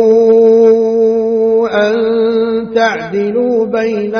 Speaker 1: أن تعدلوا بين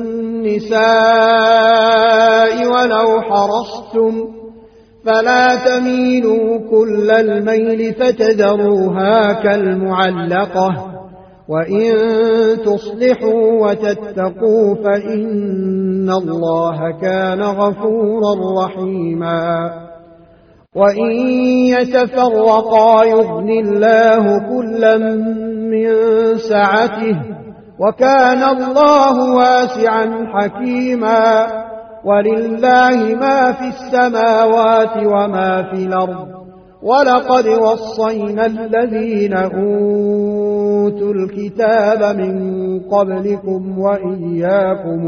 Speaker 1: النساء ولو حرصتم فلا تميلوا كل الميل فتذروها كالمعلقة وإن تصلحوا وتتقوا فإن الله كان غفورا رحيما وإن يتفرقا يغن الله كلا من سعته وكان الله واسعا حكيما ولله ما في السماوات وما في الأرض ولقد وصينا الذين أوتوا الكتاب من قبلكم وإياكم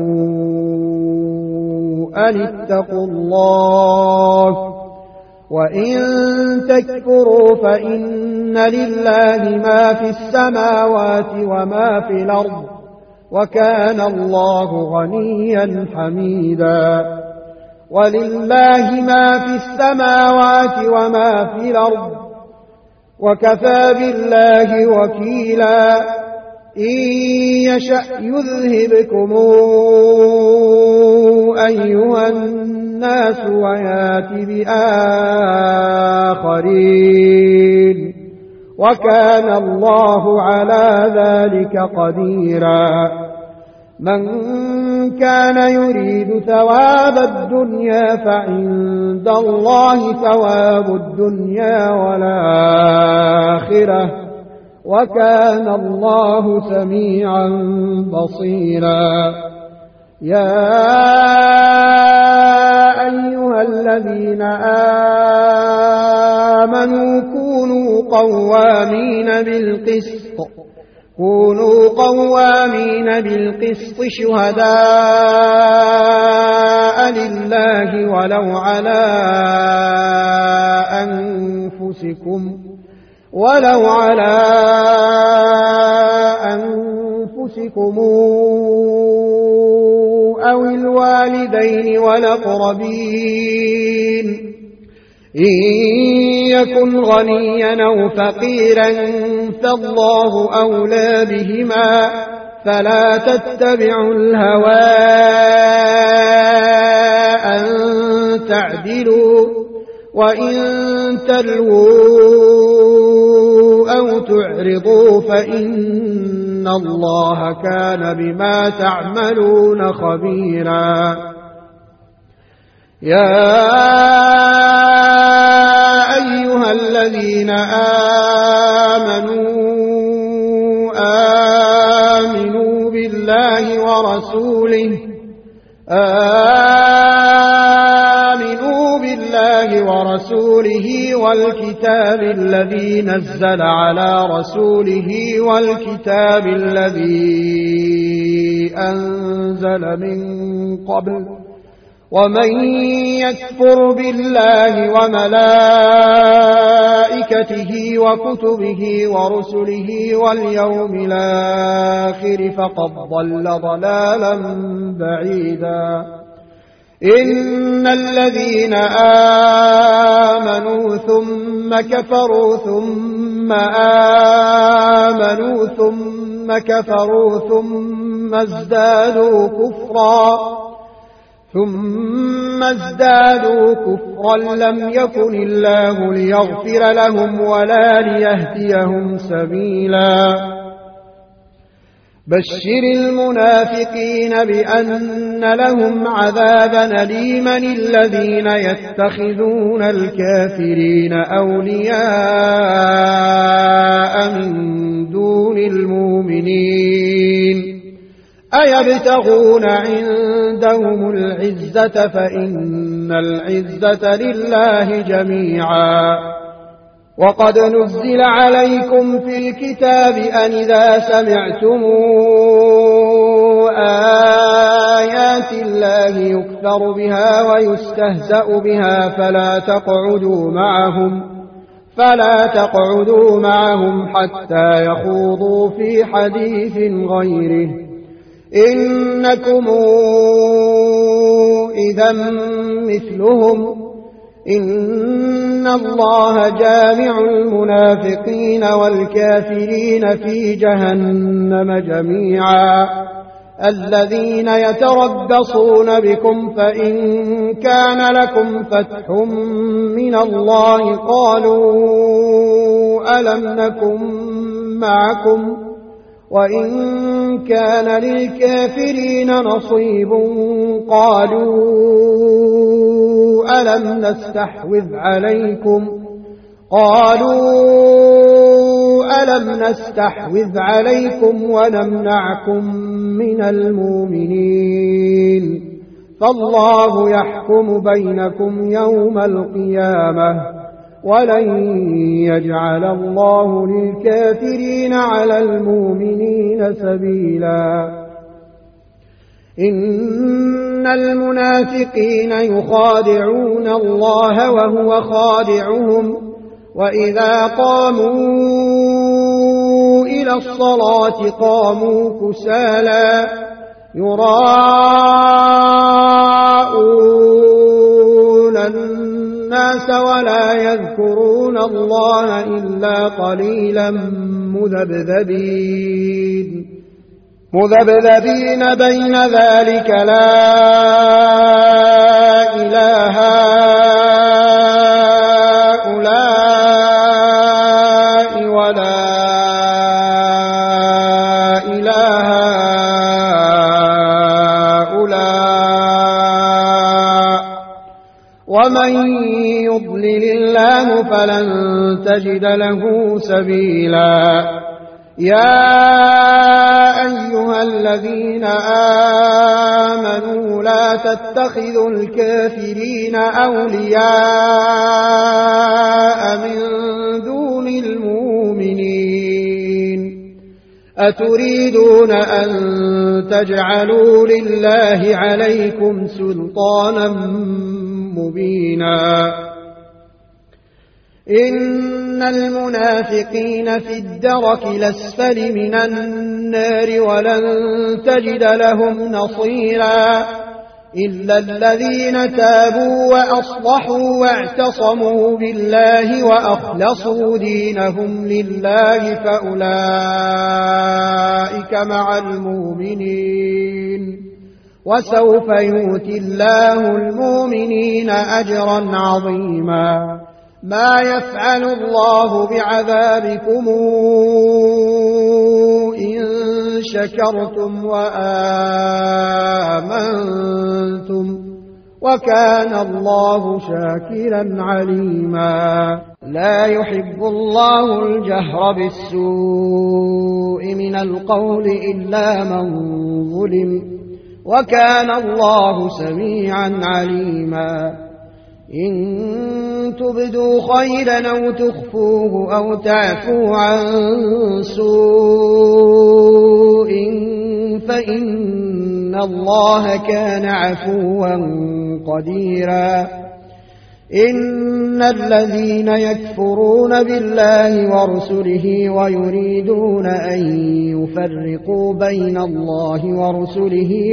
Speaker 1: أن اتقوا الله وإن تكفروا فإن لله ما في السماوات وما في الأرض وكان الله غنيا حميدا. ولله ما في السماوات وما في الأرض وكفى بالله وكيلا. إن يشأ يذهبكم أيها الناس ويات بآخرين وكان الله على ذلك قديرا. من كان يريد ثواب الدنيا فعند الله ثواب الدنيا والآخرة وكان الله سميعا بصيرا. يا أيها الذين آمنوا كونوا قوامين بالقسط شهداء لله ولو على أنفسكم أو الوالدين والأقربين إن يكن غنيا أو فقيرا فالله أولى بهما فلا تتبعوا الهوى أن تعدلوا وإن تلووا أو تعرضوا فإن الله كان بما تعملون خبيرا. يا أيها الذين آمنوا بالله ورسوله والكتاب الذي نزل على رسوله والكتاب الذي أنزل من قبل ومن يكفر بالله وملائكته وكتبه ورسله واليوم الآخر فقد ضل ضلالا بعيدا. إن الذين آمنوا ثم كفروا ثم آمنوا ثم كفروا ثم ازدادوا كفرا لم يكن الله ليغفر لهم ولا ليهديهم سبيلا. بشر المنافقين بأن لهم عذابا أليما الذين يتخذون الكافرين أولياء من دون المؤمنين أيبتغون عندهم العزة فإن العزة لله جميعا. وقد نزل عليكم في الكتاب أن إذا سمعتم آيات الله يكفر بها ويستهزأ بها فلا تقعدوا معهم حتى يخوضوا في حديث غيره إنكم إذا مثلهم إن الله جامع المنافقين والكافرين في جهنم جميعا. الذين يتربصون بكم فإن كان لكم فتح من الله قالوا ألم نكن معكم وإن كان للكافرين نصيب قالوا ألم نستحوذ عليكم ونمنعكم من المؤمنين فالله يحكم بينكم يوم القيامة ولن يجعل الله للكافرين على المؤمنين سبيلا. إن المنافقين يخادعون الله وهو خادعهم وإذا قاموا إلى الصلاة قاموا كسالى يراءون الناس ولا يذكرون الله إلا قليلا مذبذبين بين ذلك لا إله هؤلاء ولا إله هؤلاء ومن يضلل الله فلن تجد له سبيلا يا أيها الذين آمنوا لا تتخذوا الكافرين أولياء من دون المؤمنين أتريدون أن تجعلوا لله عليكم سلطانا مبينا إن المنافقين في الدرك الأسفل من النار ولن تجد لهم نصيرا إلا الذين تابوا وأصلحوا واعتصموا بالله وأخلصوا دينهم لله فأولئك مع المؤمنين وسوف يؤتي الله المؤمنين أجرا عظيما ما يفعل الله بعذابكم إن شكرتم وآمنتم وكان الله شاكرا عليما لا يحب الله الجهر بالسوء من القول إلا من ظلم وكان الله سميعا عليما إن تبدوا خيرا أو تخفوه أو تعفوا عن سوء فإن الله كان عفوا قديرا إن الذين يكفرون بالله ورسله ويريدون أن يفرقوا بين الله ورسله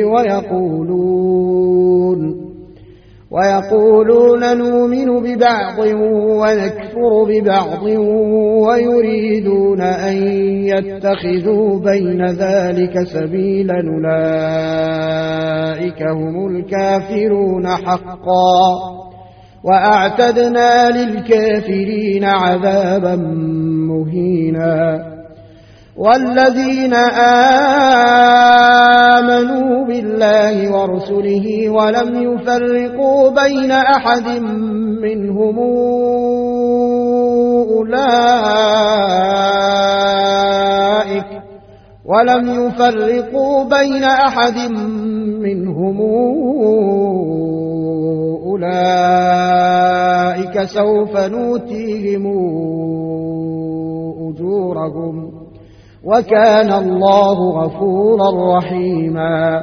Speaker 1: ويقولون نؤمن ببعض ونكفر ببعض ويريدون أن يتخذوا بين ذلك سبيلا أولئك هم الكافرون حقا وأعتدنا للكافرين عذابا مهينا والذين آمنوا بالله ورسله ولم يفرقوا بين أحد منهم أولئك سوف نؤتيهم أجورهم وكان الله غفورا رحيما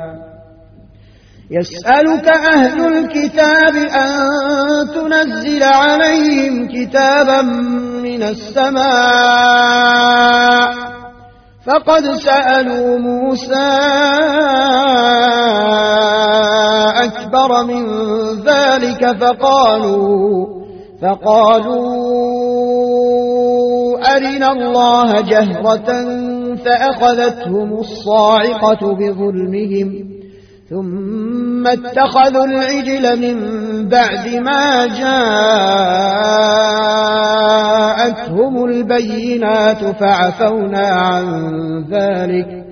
Speaker 1: يسألك أهل الكتاب أن تنزل عليهم كتابا من السماء فقد سألوا موسى أكبر من ذلك فقالوا أرنا الله جهرة فأخذتهم الصاعقة بظلمهم ثم اتخذوا العجل من بعد ما جاءتهم البينات فعفونا عن ذلك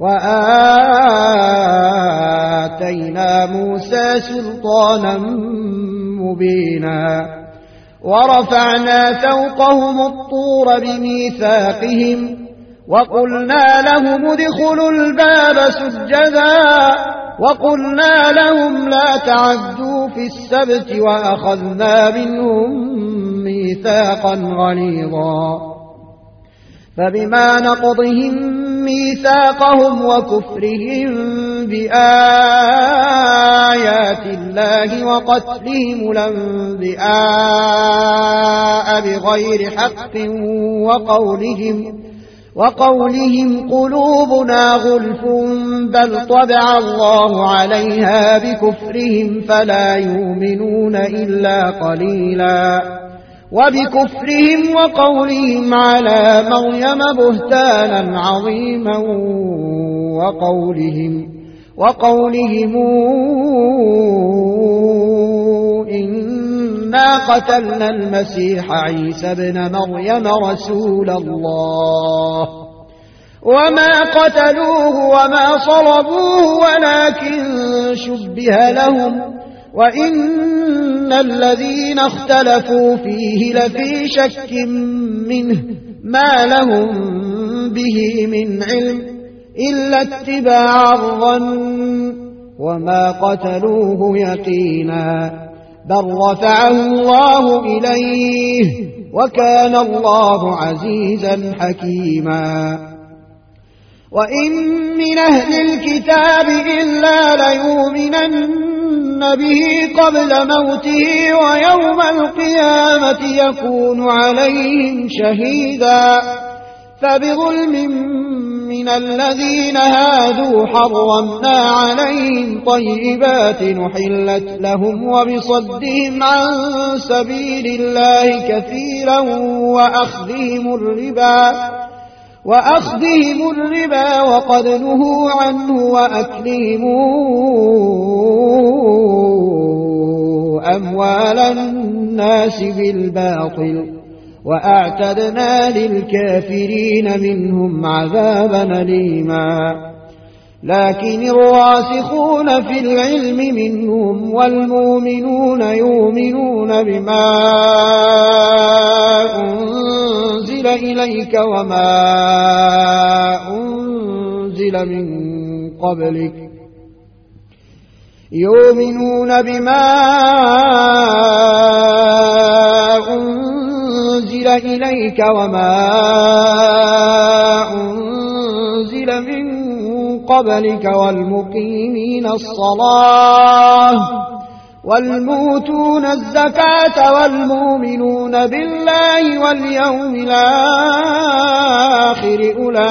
Speaker 1: وآتينا موسى سلطانا مبينا ورفعنا فوقهم الطور بميثاقهم وقلنا لهم ادخلوا الباب سجدا وقلنا لهم لا تعدوا في السبت وأخذنا منهم ميثاقا غليظا فبما نقضهم ميثاقهم وكفرهم بآيات الله وقتلهم الأنبياء بغير حق وقولهم قلوبنا غلف بل طبع الله عليها بكفرهم فلا يؤمنون إلا قليلا وبكفرهم وقولهم على مريم بهتانا عظيما وقولهم إنا قتلنا المسيح عيسى ابن مريم رسول الله وما قتلوه وما صلبوه ولكن شبه لهم وإن الذين اختلفوا فيه لفي شك منه ما لهم به من علم إلا اتباع الظن وما قتلوه يقينا بل رفعه الله إليه وكان الله عزيزا حكيما وإن من أهل الكتاب إلا ليؤمنن به قبل موته ويوم القيامة يكون عليهم شهيدا فبظلم من الذين هادوا حرمنا عليهم طيبات نحلت لهم وبصدهم عن سبيل الله كثيرا وأخذهم الربا وقد نهوا عنه وأكلهم أموال الناس بالباطل وأعتدنا للكافرين منهم عذابا أليما لكن الراسخون في العلم منهم والمؤمنون يؤمنون بما أنزل إليك وما أنزل من قبلك يؤمنون بما أنزل إليك وما أنزل من قبلك والمقيمين الصلاة والموتون الزكاة والمؤمنون بالله واليوم الآخر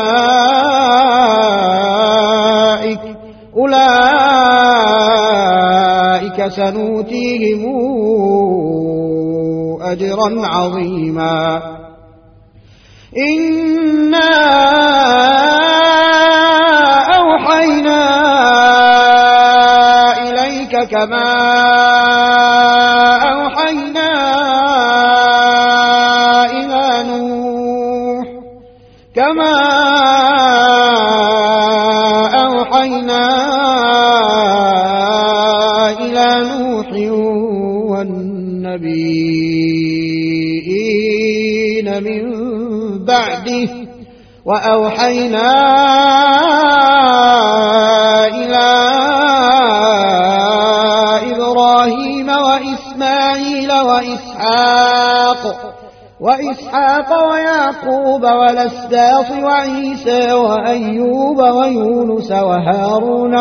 Speaker 1: أولئك سنؤتيهم أجرا عظيما إنا أوحينا إليك كما أوحينا إلى نوح والنبيين من بعده وأوحينا إلى إبراهيم وإسماعيل وإسحاق ويعقوب والأسباط وعيسى وأيوب ويونس وهارون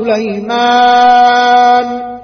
Speaker 1: وسليمان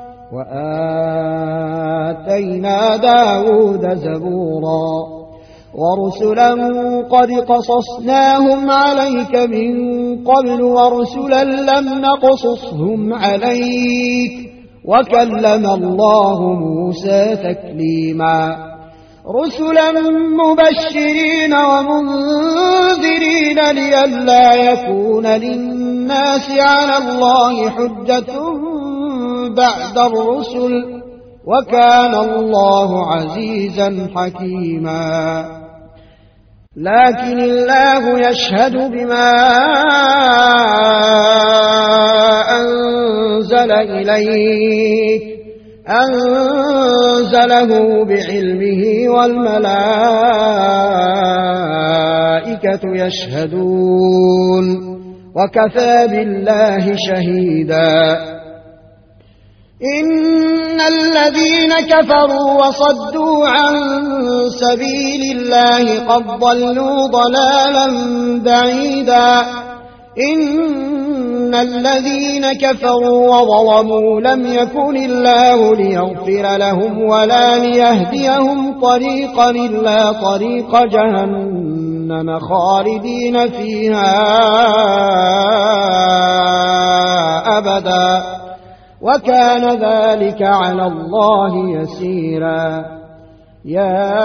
Speaker 1: وآتينا داود زبورا ورسلا قد قصصناهم عليك من قبل ورسلا لم نقصصهم عليك وكلم الله موسى تكليما رسلا مبشرين ومنذرين لئلا يكون للناس على الله حجة بعد الرسل وكان الله عزيزا حكيما لكن الله يشهد بما أنزل إليك أنزله بعلمه والملائكة يشهدون وكفى بالله شهيدا إن الذين كفروا وصدوا عن سبيل الله قد ضلوا ضلالا بعيدا إن الذين كفروا وظلموا لم يكن الله ليغفر لهم ولا ليهديهم طريقا إلا طريق جهنم جهنم خالدين فيها أبدا وكان ذلك على الله يسيرا. يا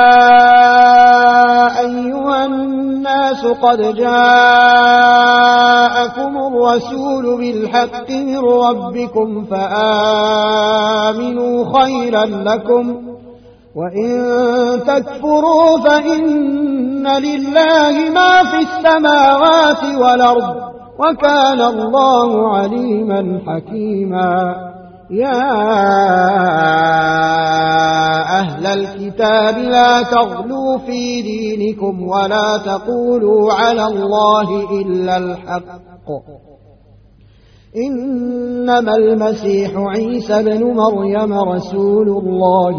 Speaker 1: أيها الناس قد جاءكم الرسول بالحق من ربكم فآمنوا خيرا لكم وإن تكفروا فإن لله ما في السماوات والأرض وكان الله عليما حكيما. يا أهل الكتاب لا تغلوا في دينكم ولا تقولوا على الله إلا الحق إنما المسيح عيسى بن مريم رسول الله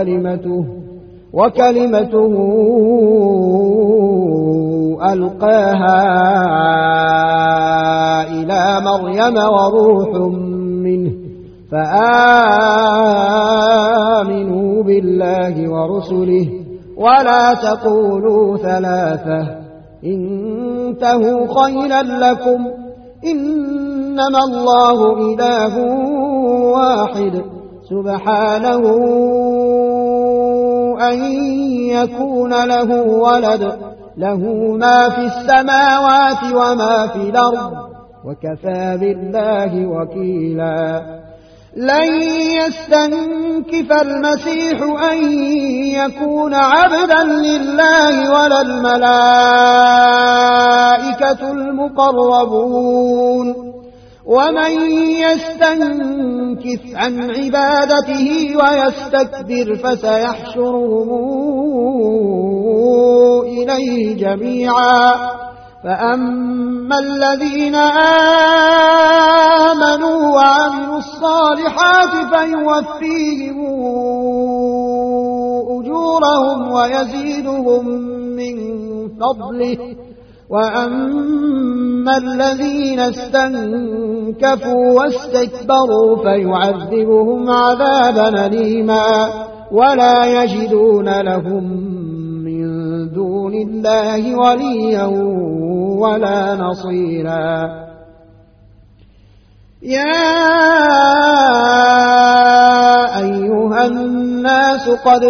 Speaker 1: وكلمته ألقاها إلى مريم وروح منه فآمنوا بالله ورسله ولا تقولوا ثلاثة انتهوا خيرا لكم إنما الله إله واحد سبحانه أن يكون له ولد له ما في السماوات وما في الأرض وكفى بالله وكيلا. لن يستنكف المسيح أن يكون عبدا لله ولا الملائكة المقربون ومن يستنكف عن عبادته ويستكبر فسيحشرهم إليه جميعا. فأما الذين آمنوا وعملوا الصالحات فيوفيهم أجورهم ويزيدهم من فضله وأما الذين استنكفوا واستكبروا فيعذبهم عذابا أليما ولا يجدون لهم من دون الله وليا ولا نصيرا. يا أيها الناس قد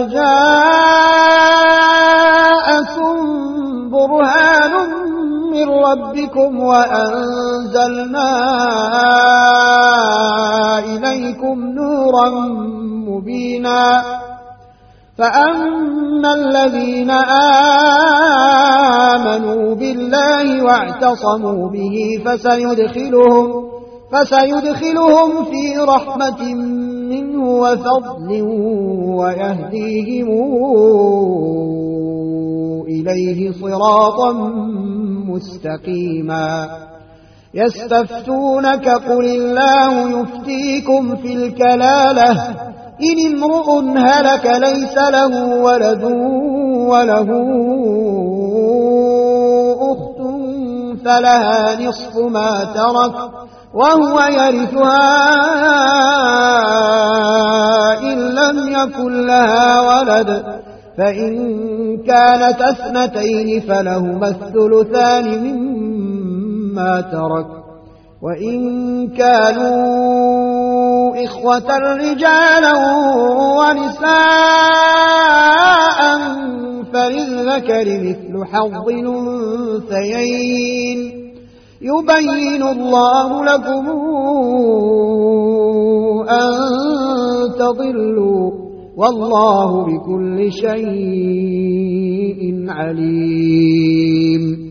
Speaker 1: جاءكم برهان من ربكم وأنزلنا إليكم نورا مبينا. فأما الذين آمنوا بالله واعتصموا به فسيدخلهم في رحمة منه وفضل ويهديهم إليه صراطا مستقيما. يستفتونك قل الله يفتيكم في الكلالة إن امرؤ هلك ليس له ولد وله أخت فلها نصف ما ترك وهو يرثها إن لم يكن لها ولد فإن كانت اثنتين فلهما الثلثان مما ترك وإن كانوا إخوة رجالا ونساء فللذكر مثل حظ الأنثيين يبين الله لكم أن تضلوا والله بكل شيء عليم.